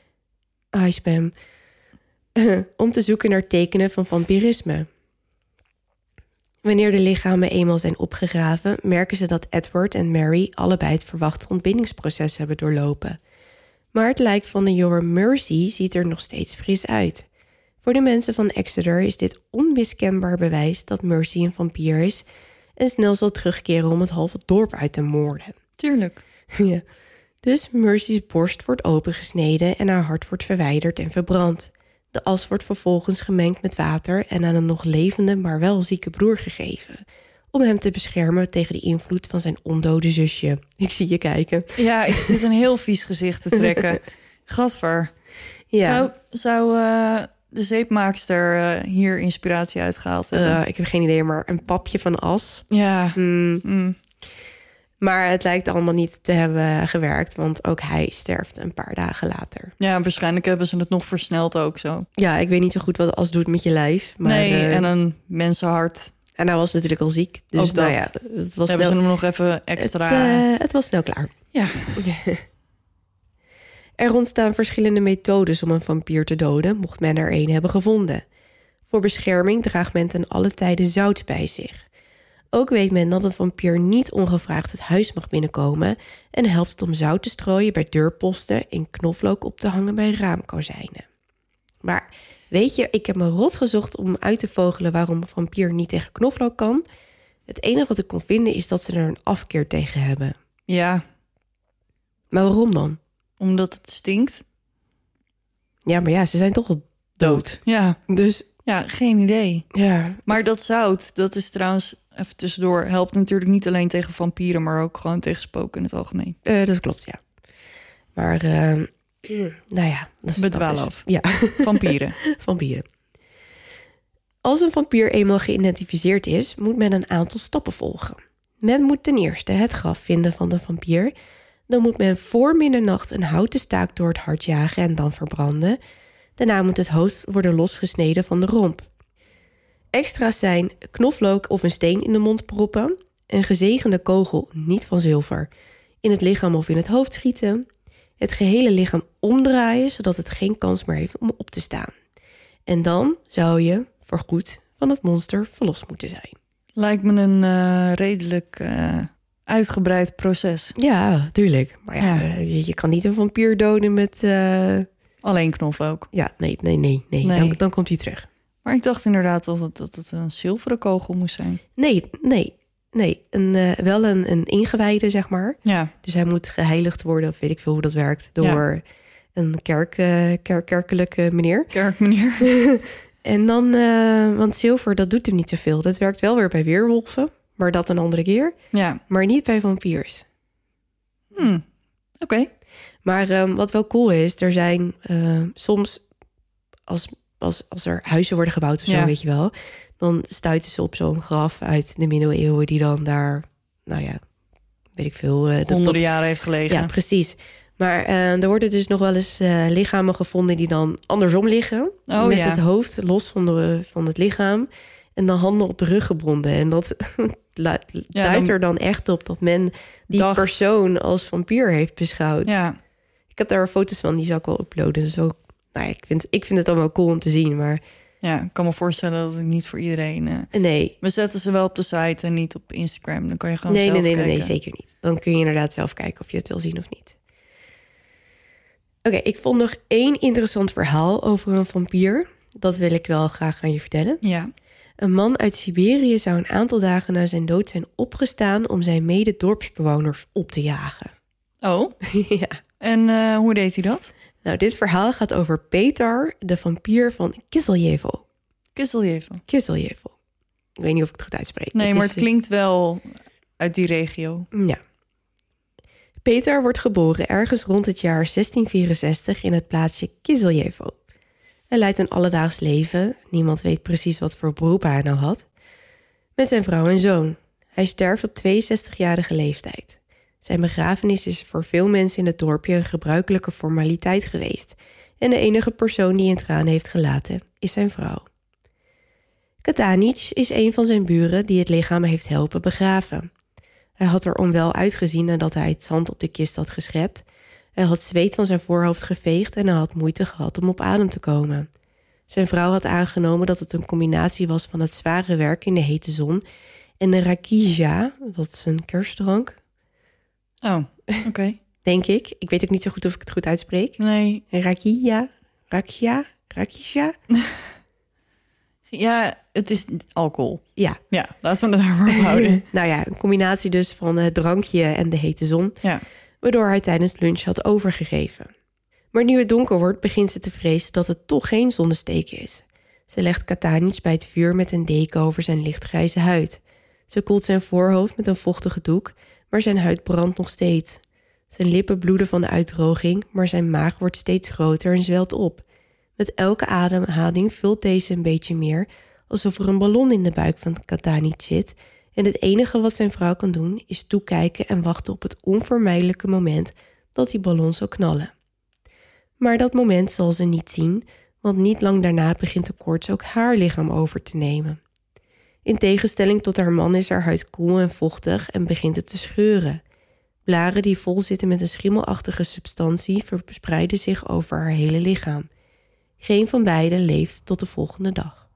Speaker 3: Om te zoeken naar tekenen van vampirisme. Wanneer de lichamen eenmaal zijn opgegraven, merken ze dat Edward en Mary allebei het verwachte ontbindingsproces hebben doorlopen. Maar het lijk van de jonge Mercy ziet er nog steeds fris uit. Voor de mensen van Exeter is dit onmiskenbaar bewijs dat Mercy een vampier is en snel zal terugkeren om het halve dorp uit te moorden.
Speaker 2: Tuurlijk.
Speaker 3: Ja. Dus Mercy's borst wordt opengesneden en haar hart wordt verwijderd en verbrand. De as wordt vervolgens gemengd met water en aan een nog levende, maar wel zieke broer gegeven, om hem te beschermen tegen de invloed van zijn ondode zusje. Ik zie je kijken.
Speaker 2: Ja, ik zit een heel vies gezicht te trekken. Gadver.
Speaker 3: Ja.
Speaker 2: Zou de zeepmaakster hier inspiratie uitgehaald hebben?
Speaker 3: Ik heb geen idee, maar een papje van as.
Speaker 2: Ja.
Speaker 3: Maar het lijkt allemaal niet te hebben gewerkt, want ook hij sterft een paar dagen later.
Speaker 2: Ja, waarschijnlijk hebben ze het nog versneld ook zo.
Speaker 3: Ja, ik weet niet zo goed wat as doet met je lijf. Maar,
Speaker 2: en een mensenhart.
Speaker 3: En hij was natuurlijk al ziek. Dus
Speaker 2: ook dat.
Speaker 3: Nou ja, het was
Speaker 2: hebben ze hem nog even extra...
Speaker 3: Het was snel klaar.
Speaker 2: Ja.
Speaker 3: Er ontstaan verschillende methodes om een vampier te doden, mocht men er een hebben gevonden. Voor bescherming draagt men ten alle tijde zout bij zich. Ook weet men dat een vampier niet ongevraagd het huis mag binnenkomen en helpt het om zout te strooien bij deurposten en knoflook op te hangen bij raamkozijnen. Maar weet je, ik heb me rot gezocht om uit te vogelen waarom een vampier niet tegen knoflook kan. Het enige wat ik kon vinden is dat ze er een afkeer tegen hebben.
Speaker 2: Ja.
Speaker 3: Maar waarom dan?
Speaker 2: Omdat het stinkt.
Speaker 3: Ja, maar ja, ze zijn toch al dood.
Speaker 2: Ja.
Speaker 3: Dus
Speaker 2: ja, geen idee.
Speaker 3: Ja.
Speaker 2: Maar dat zout, dat is trouwens, even tussendoor, helpt natuurlijk niet alleen tegen vampieren, maar ook gewoon tegen spoken in het algemeen.
Speaker 3: Dat klopt, ja. Maar, nou ja.
Speaker 2: Bedwaal af.
Speaker 3: Ja.
Speaker 2: Vampieren.
Speaker 3: Vampieren. Als een vampier eenmaal geïdentificeerd is, moet men een aantal stappen volgen. Men moet ten eerste het graf vinden van de vampier. Dan moet men voor middernacht een houten staak door het hart jagen en dan verbranden. Daarna moet het hoofd worden losgesneden van de romp. Extra's zijn knoflook of een steen in de mond proppen, een gezegende kogel, niet van zilver, in het lichaam of in het hoofd schieten, het gehele lichaam omdraaien zodat het geen kans meer heeft om op te staan. En dan zou je voorgoed van het monster verlost moeten zijn.
Speaker 2: Lijkt me een redelijk uitgebreid proces.
Speaker 3: Ja, tuurlijk. Maar ja, je kan niet een vampier doden met...
Speaker 2: Alleen knoflook.
Speaker 3: Ja, nee. Dan komt hij terug.
Speaker 2: Maar ik dacht inderdaad dat het een zilveren kogel moest zijn.
Speaker 3: Nee. Wel een ingewijde, zeg maar. Ja. Dus hij moet geheiligd worden, of weet ik veel hoe dat werkt, door een kerkelijke meneer.
Speaker 2: Kerkmeneer.
Speaker 3: En dan, want zilver, dat doet hem niet zoveel. Dat werkt wel weer bij weerwolven, maar dat een andere keer. Ja. Maar niet bij vampiers.
Speaker 2: Oké.
Speaker 3: Maar wat wel cool is, er zijn soms, als als er huizen worden gebouwd of zo, weet je wel. Dan stuiten ze op zo'n graf uit de middeleeuwen die dan daar, weet ik veel.
Speaker 2: Honderden jaren heeft gelegen.
Speaker 3: Ja, precies. Maar er worden dus nog wel eens lichamen gevonden die dan andersom liggen. Met het hoofd los van het lichaam. En dan handen op de rug gebonden. En dat duidt er dan echt op dat men die persoon als vampier heeft beschouwd.
Speaker 2: Ja.
Speaker 3: Ik heb daar foto's van, die zal ik wel uploaden. Dus ook, ik vind het dan wel cool om te zien, maar...
Speaker 2: Ja, ik kan me voorstellen dat het niet voor iedereen...
Speaker 3: Nee.
Speaker 2: We zetten ze wel op de site en niet op Instagram. Dan kan je gewoon zelf kijken.
Speaker 3: Nee, zeker niet. Dan kun je inderdaad zelf kijken of je het wil zien of niet. Oké, ik vond nog 1 interessant verhaal over een vampier. Dat wil ik wel graag aan je vertellen.
Speaker 2: Ja.
Speaker 3: Een man uit Siberië zou een aantal dagen na zijn dood zijn opgestaan om zijn mede-dorpsbewoners op te jagen.
Speaker 2: Oh?
Speaker 3: Ja.
Speaker 2: En hoe deed hij dat?
Speaker 3: Nou, dit verhaal gaat over Petar, de vampier van Kiseljevo. Kiseljevo. Ik weet niet of ik het goed uitspreek.
Speaker 2: Nee, maar het klinkt wel uit die regio.
Speaker 3: Ja. Petar wordt geboren ergens rond het jaar 1664 in het plaatsje Kiseljevo. Hij leidt een alledaags leven. Niemand weet precies wat voor beroep hij nou had. Met zijn vrouw en zoon. Hij sterft op 62-jarige leeftijd. Zijn begrafenis is voor veel mensen in het dorpje een gebruikelijke formaliteit geweest. En de enige persoon die in tranen heeft gelaten is zijn vrouw. Katanic is een van zijn buren die het lichaam heeft helpen begraven. Hij had er onwel uitgezien nadat hij het zand op de kist had geschept. Hij had zweet van zijn voorhoofd geveegd en hij had moeite gehad om op adem te komen. Zijn vrouw had aangenomen dat het een combinatie was van het zware werk in de hete zon en de rakija, dat is een kerstdrank.
Speaker 2: Oh, oké.
Speaker 3: Denk ik. Ik weet ook niet zo goed of ik het goed uitspreek.
Speaker 2: Nee.
Speaker 3: Rakija.
Speaker 2: Ja, het is alcohol.
Speaker 3: Ja.
Speaker 2: Ja, laten we het daarvoor houden.
Speaker 3: Nou ja, een combinatie dus van het drankje en de hete zon.
Speaker 2: Ja.
Speaker 3: Waardoor hij tijdens lunch had overgegeven. Maar nu het donker wordt, begint ze te vrezen dat het toch geen zonnesteek is. Ze legt Katanic bij het vuur met een deken over zijn lichtgrijze huid. Ze koelt zijn voorhoofd met een vochtige doek, maar zijn huid brandt nog steeds. Zijn lippen bloeden van de uitdroging, maar zijn maag wordt steeds groter en zwelt op. Met elke ademhaling vult deze een beetje meer, alsof er een ballon in de buik van Katanic zit. En het enige wat zijn vrouw kan doen, is toekijken en wachten op het onvermijdelijke moment dat die ballon zal knallen. Maar dat moment zal ze niet zien, want niet lang daarna begint de koorts ook haar lichaam over te nemen. In tegenstelling tot haar man is haar huid koel en vochtig en begint het te scheuren. Blaren die vol zitten met een schimmelachtige substantie verspreiden zich over haar hele lichaam. Geen van beiden leeft tot de volgende dag.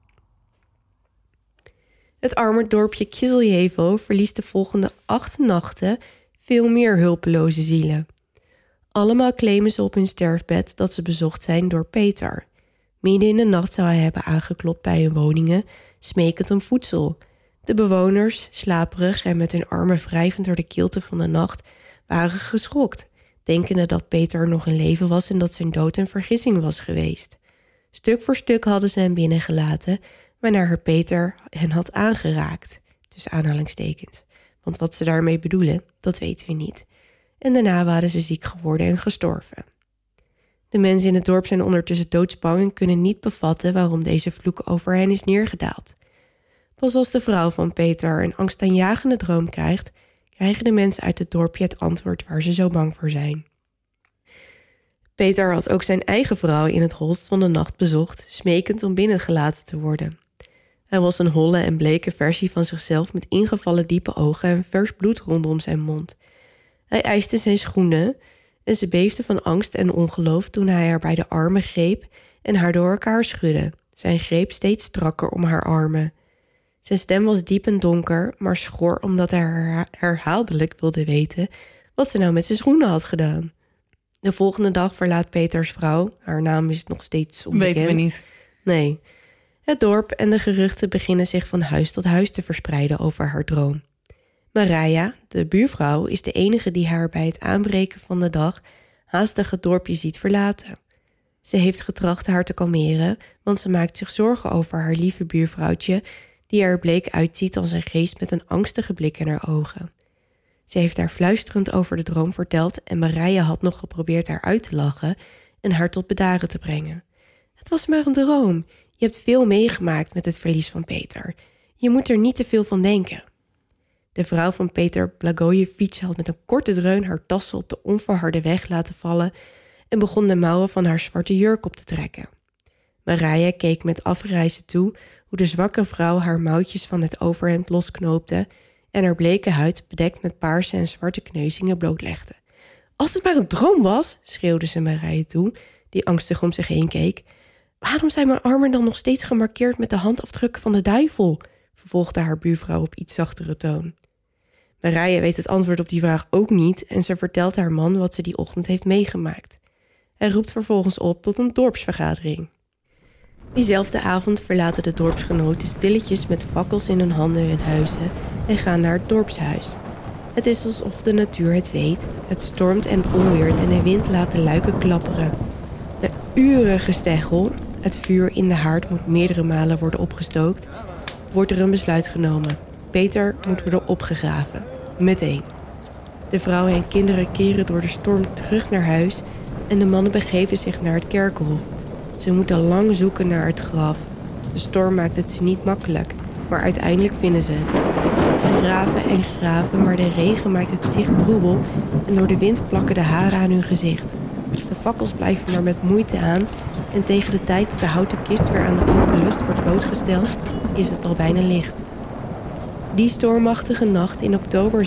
Speaker 3: Het arme dorpje Kiseljevo verliest de volgende 8 nachten veel meer hulpeloze zielen. Allemaal claimen ze op hun sterfbed dat ze bezocht zijn door Petar. Midden in de nacht zou hij hebben aangeklopt bij hun woningen, smekend om voedsel. De bewoners, slaperig en met hun armen wrijvend door de kilte van de nacht, waren geschokt, denkende dat Petar nog in leven was en dat zijn dood een vergissing was geweest. Stuk voor stuk hadden ze hem binnengelaten, waarna Petar hen had aangeraakt, tussen aanhalingstekens. Want wat ze daarmee bedoelen, dat weten we niet. En daarna waren ze ziek geworden en gestorven. De mensen in het dorp zijn ondertussen doodsbang en kunnen niet bevatten waarom deze vloek over hen is neergedaald. Pas als de vrouw van Petar een angstaanjagende droom krijgt, krijgen de mensen uit het dorpje het antwoord waar ze zo bang voor zijn. Petar had ook zijn eigen vrouw in het holst van de nacht bezocht, smekend om binnengelaten te worden. Hij was een holle en bleke versie van zichzelf met ingevallen diepe ogen en vers bloed rondom zijn mond. Hij eiste zijn schoenen en ze beefde van angst en ongeloof toen hij haar bij de armen greep en haar door elkaar schudde. Zijn greep steeds strakker om haar armen. Zijn stem was diep en donker, maar schor omdat hij herhaaldelijk wilde weten wat ze nou met zijn schoenen had gedaan. De volgende dag verlaat Petars vrouw, haar naam is nog steeds onbekend.
Speaker 2: Weten we niet.
Speaker 3: Nee. Het dorp en de geruchten beginnen zich van huis tot huis te verspreiden over haar droom. Marija, de buurvrouw, is de enige die haar bij het aanbreken van de dag haastig het dorpje ziet verlaten. Ze heeft getracht haar te kalmeren, want ze maakt zich zorgen over haar lieve buurvrouwtje, die er bleek uitziet als een geest met een angstige blik in haar ogen. Ze heeft haar fluisterend over de droom verteld en Marija had nog geprobeerd haar uit te lachen en haar tot bedaren te brengen. Het was maar een droom. Je hebt veel meegemaakt met het verlies van Peter. Je moet er niet te veel van denken. De vrouw van Peter Blagojevich had met een korte dreun haar tassen op de onverharde weg laten vallen en begon de mouwen van haar zwarte jurk op te trekken. Marije keek met afgrijzen toe hoe de zwakke vrouw haar mouwtjes van het overhemd losknoopte en haar bleke huid bedekt met paarse en zwarte kneuzingen blootlegde. Als het maar een droom was, schreeuwde ze Marije toe, die angstig om zich heen keek. Waarom zijn mijn armen dan nog steeds gemarkeerd met de handafdrukken van de duivel? Vervolgde haar buurvrouw op iets zachtere toon. Marije weet het antwoord op die vraag ook niet en ze vertelt haar man wat ze die ochtend heeft meegemaakt. Hij roept vervolgens op tot een dorpsvergadering. Diezelfde avond verlaten de dorpsgenoten stilletjes met fakkels in hun handen hun huizen en gaan naar het dorpshuis. Het is alsof de natuur het weet. Het stormt en onweert en de wind laat de luiken klapperen. Na uren gesteggel, het vuur in de haard moet meerdere malen worden opgestookt, wordt er een besluit genomen. Peter moet worden opgegraven. Meteen. De vrouwen en kinderen keren door de storm terug naar huis en de mannen begeven zich naar het kerkhof. Ze moeten lang zoeken naar het graf. De storm maakt het ze niet makkelijk, maar uiteindelijk vinden ze het. Ze graven en graven, maar de regen maakt het zicht troebel en door de wind plakken de haren aan hun gezicht. De fakkels blijven maar met moeite aan en tegen de tijd dat de houten kist weer aan de open lucht wordt blootgesteld, is het al bijna licht. Die stormachtige nacht in oktober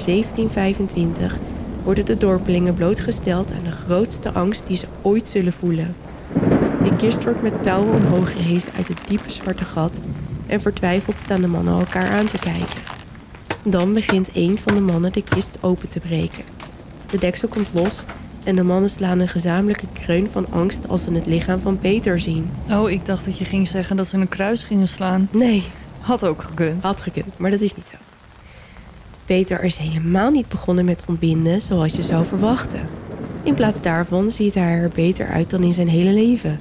Speaker 3: 1725 worden de dorpelingen blootgesteld aan de grootste angst die ze ooit zullen voelen. De kist wordt met touwen omhoog gehesen uit het diepe zwarte gat en vertwijfeld staan de mannen elkaar aan te kijken. Dan begint een van de mannen de kist open te breken. De deksel komt los en de mannen slaan een gezamenlijke kreun van angst als ze het lichaam van Peter zien.
Speaker 2: Oh, ik dacht dat je ging zeggen dat ze een kruis gingen slaan.
Speaker 3: Nee.
Speaker 2: Had ook gekund.
Speaker 3: Had gekund, maar dat is niet zo. Peter is helemaal niet begonnen met ontbinden zoals je zou verwachten. In plaats daarvan ziet hij er beter uit dan in zijn hele leven.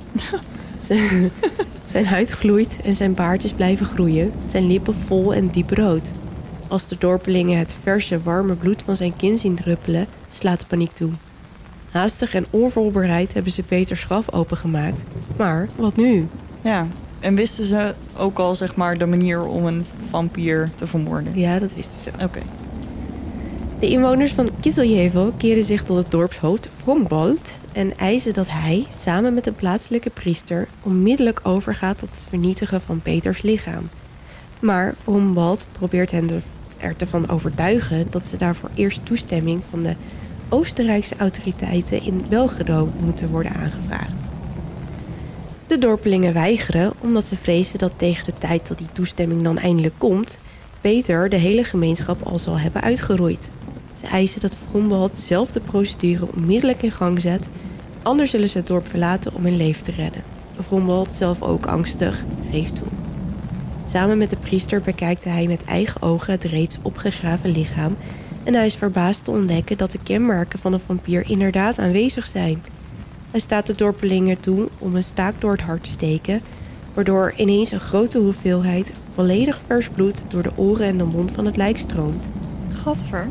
Speaker 3: Zijn huid gloeit en zijn baardjes blijven groeien. Zijn lippen vol en diep rood. Als de dorpelingen het verse, warme bloed van zijn kin zien druppelen, slaat de paniek toe. Haastig en onvoorbereid hebben ze Peters graf opengemaakt. Maar wat nu?
Speaker 2: Ja, en wisten ze ook al zeg maar de manier om een vampier te vermoorden?
Speaker 3: Ja, dat wisten ze.
Speaker 2: Oké.
Speaker 3: De inwoners van Kisseljevel keren zich tot het dorpshoofd Frombold en eisen dat hij, samen met de plaatselijke priester, onmiddellijk overgaat tot het vernietigen van Peters lichaam. Maar Frombold probeert hen er te van overtuigen dat ze daarvoor eerst toestemming van de Oostenrijkse autoriteiten in Belgrado moeten worden aangevraagd. De dorpelingen weigeren omdat ze vrezen dat tegen de tijd dat die toestemming dan eindelijk komt, Peter de hele gemeenschap al zal hebben uitgeroeid. Ze eisen dat Frombold zelf de procedure onmiddellijk in gang zet, anders zullen ze het dorp verlaten om hun leven te redden. Frombold, zelf ook angstig, geeft toe. Samen met de priester bekijkt hij met eigen ogen het reeds opgegraven lichaam en hij is verbaasd te ontdekken dat de kenmerken van een vampier inderdaad aanwezig zijn. Hij staat de dorpelingen toe om een staak door het hart te steken, waardoor ineens een grote hoeveelheid volledig vers bloed door de oren en de mond van het lijk stroomt.
Speaker 2: Gadver.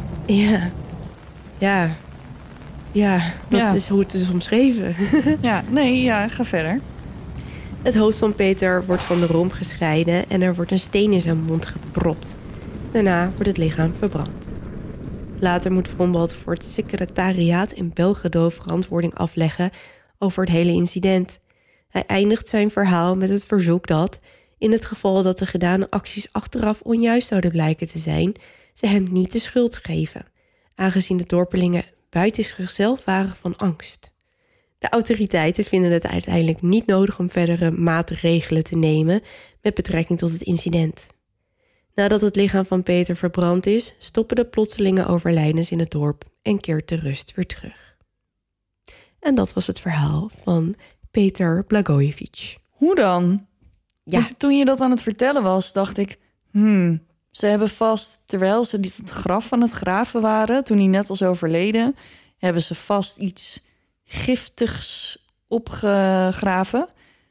Speaker 3: Ja, dat is hoe het is omschreven.
Speaker 2: Ga verder.
Speaker 3: Het hoofd van Peter wordt van de romp gescheiden en er wordt een steen in zijn mond gepropt. Daarna wordt het lichaam verbrand. Later moet Frombold voor het secretariaat in Belgrado verantwoording afleggen over het hele incident. Hij eindigt zijn verhaal met het verzoek dat, in het geval dat de gedane acties achteraf onjuist zouden blijken te zijn, ze hem niet de schuld geven, aangezien de dorpelingen buiten zichzelf waren van angst. De autoriteiten vinden het uiteindelijk niet nodig om verdere maatregelen te nemen met betrekking tot het incident. Nadat het lichaam van Peter verbrand is, stoppen de plotselinge overlijdens in het dorp en keert de rust weer terug. En dat was het verhaal van Peter Blagojevich.
Speaker 2: Hoe dan?
Speaker 3: Ja.
Speaker 2: Toen je dat aan het vertellen was, dacht ik, ze hebben vast, terwijl ze het graf aan het graven waren, toen hij net was overleden, hebben ze vast iets giftigs opgegraven.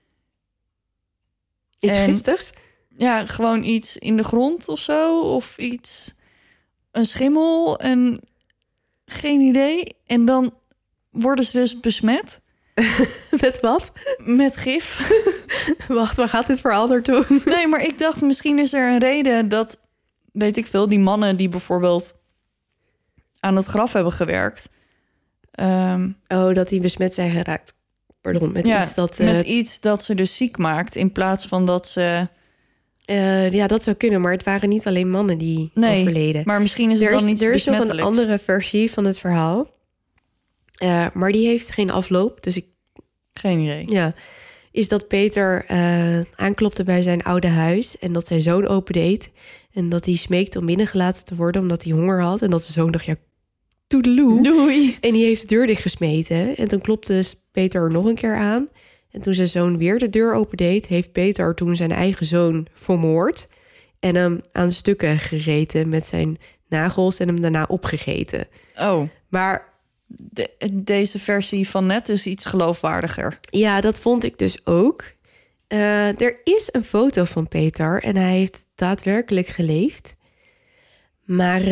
Speaker 3: Iets giftigs?
Speaker 2: Ja, gewoon iets in de grond of zo, of iets, een schimmel en geen idee. En dan worden ze dus besmet.
Speaker 3: Met wat?
Speaker 2: Met gif.
Speaker 3: Wacht, waar gaat dit verhaal naartoe?
Speaker 2: Nee, maar ik dacht misschien is er een reden dat, weet ik veel, die mannen die bijvoorbeeld aan het graf hebben gewerkt.
Speaker 3: Dat die besmet zijn geraakt. Pardon, met iets dat...
Speaker 2: met iets dat ze dus ziek maakt in plaats van dat ze...
Speaker 3: dat zou kunnen, maar het waren niet alleen mannen die overleden.
Speaker 2: Maar misschien is het dan niet
Speaker 3: Er is nog een
Speaker 2: besmettelijks.
Speaker 3: andere versie van het verhaal. Maar die heeft geen afloop, dus
Speaker 2: Geen idee.
Speaker 3: Ja, is dat Peter aanklopte bij zijn oude huis en dat zijn zoon opendeed. En dat hij smeekte om binnengelaten te worden omdat hij honger had. En dat zijn zoon dacht, ja, toedeloe.
Speaker 2: Doei.
Speaker 3: En die heeft de deur dichtgesmeten. En toen klopte Peter er nog een keer aan. En toen zijn zoon weer de deur opendeed, heeft Peter toen zijn eigen zoon vermoord. En hem aan stukken gereten met zijn nagels en hem daarna opgegeten.
Speaker 2: Oh,
Speaker 3: Maar
Speaker 2: deze versie van net is iets geloofwaardiger.
Speaker 3: ja, dat vond ik dus ook. Er is een foto van Peter en hij heeft daadwerkelijk geleefd. Maar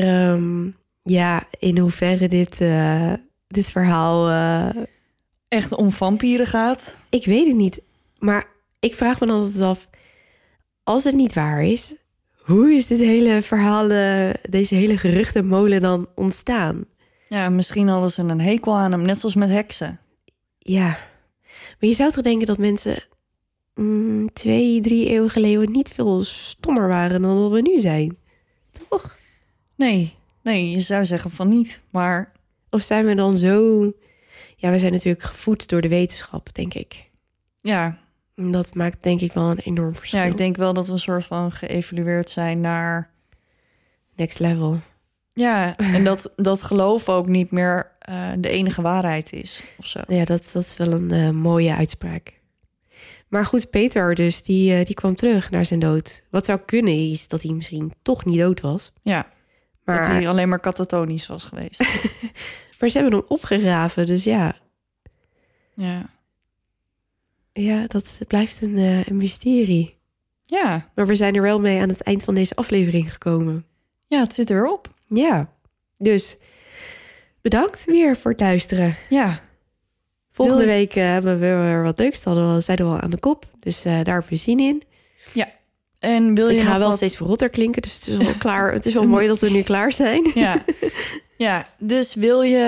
Speaker 3: in hoeverre dit verhaal...
Speaker 2: Echt om vampieren gaat?
Speaker 3: Ik weet het niet. Maar ik vraag me dan altijd af, als het niet waar is, hoe is dit hele verhaal, deze hele geruchtenmolen dan ontstaan?
Speaker 2: Ja, misschien hadden ze een hekel aan hem, net zoals met heksen.
Speaker 3: Ja, maar je zou toch denken dat mensen 2, 3 eeuwen geleden niet veel stommer waren dan dat we nu zijn? Toch?
Speaker 2: Nee, je zou zeggen van niet, maar...
Speaker 3: Of zijn we dan zo... Ja, we zijn natuurlijk gevoed door de wetenschap, denk ik.
Speaker 2: Ja.
Speaker 3: En dat maakt denk ik wel een enorm verschil.
Speaker 2: Ja, ik denk wel dat we een soort van geëvalueerd zijn naar...
Speaker 3: Next level.
Speaker 2: Ja, en dat geloof ook niet meer de enige waarheid is, of zo.
Speaker 3: Ja, dat is wel een mooie uitspraak. Maar goed, Peter dus, die kwam terug naar zijn dood. Wat zou kunnen is dat hij misschien toch niet dood was.
Speaker 2: Ja,
Speaker 3: maar
Speaker 2: dat hij alleen maar katatonisch was geweest.
Speaker 3: Maar ze hebben hem opgegraven, dus ja.
Speaker 2: Ja.
Speaker 3: Ja, dat blijft een mysterie.
Speaker 2: Ja.
Speaker 3: Maar we zijn er wel mee aan het eind van deze aflevering gekomen.
Speaker 2: Ja, het zit erop.
Speaker 3: Ja, dus bedankt weer voor het luisteren.
Speaker 2: Ja.
Speaker 3: Volgende week hebben we weer wat leuks. Zeiden we al aan de kop, dus daar hebben we zin in.
Speaker 2: Ja. En wil je
Speaker 3: Ik ga wel
Speaker 2: wat...
Speaker 3: steeds verrotter klinken, dus het is wel klaar. Het is wel mooi dat we nu klaar zijn.
Speaker 2: Ja. Ja, dus wil je...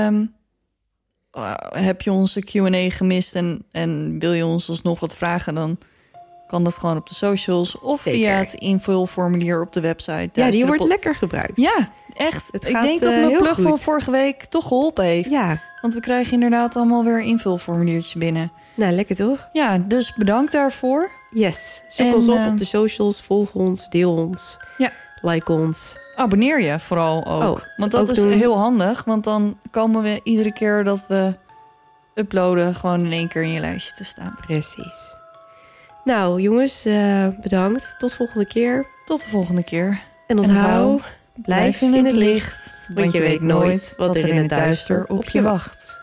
Speaker 2: heb je onze Q&A gemist en wil je ons alsnog wat vragen... dan kan dat gewoon op de socials of
Speaker 3: Zeker.
Speaker 2: via het invulformulier op de website.
Speaker 3: Ja, die wordt lekker gebruikt.
Speaker 2: Ja, echt.
Speaker 3: Het
Speaker 2: Ik
Speaker 3: gaat,
Speaker 2: denk dat mijn
Speaker 3: heel
Speaker 2: plug
Speaker 3: goed.
Speaker 2: van vorige week toch geholpen heeft.
Speaker 3: Ja,
Speaker 2: Want we krijgen inderdaad allemaal weer een invulformuliertje binnen.
Speaker 3: nou lekker toch?
Speaker 2: Ja, dus bedankt daarvoor.
Speaker 3: Yes. Zoek
Speaker 2: En,
Speaker 3: ons op op de socials, volg ons, deel ons,
Speaker 2: Ja.
Speaker 3: like ons.
Speaker 2: Abonneer je vooral ook.
Speaker 3: Oh,
Speaker 2: want dat
Speaker 3: ook
Speaker 2: is
Speaker 3: doen.
Speaker 2: heel handig. Want dan komen we iedere keer dat we uploaden... gewoon in één keer in je lijstje te staan.
Speaker 3: Precies. Nou jongens, bedankt. Tot volgende keer.
Speaker 2: Tot de volgende keer.
Speaker 3: En onthoud, blijf in het licht.
Speaker 2: Want je weet nooit wat er in het duister op je wacht.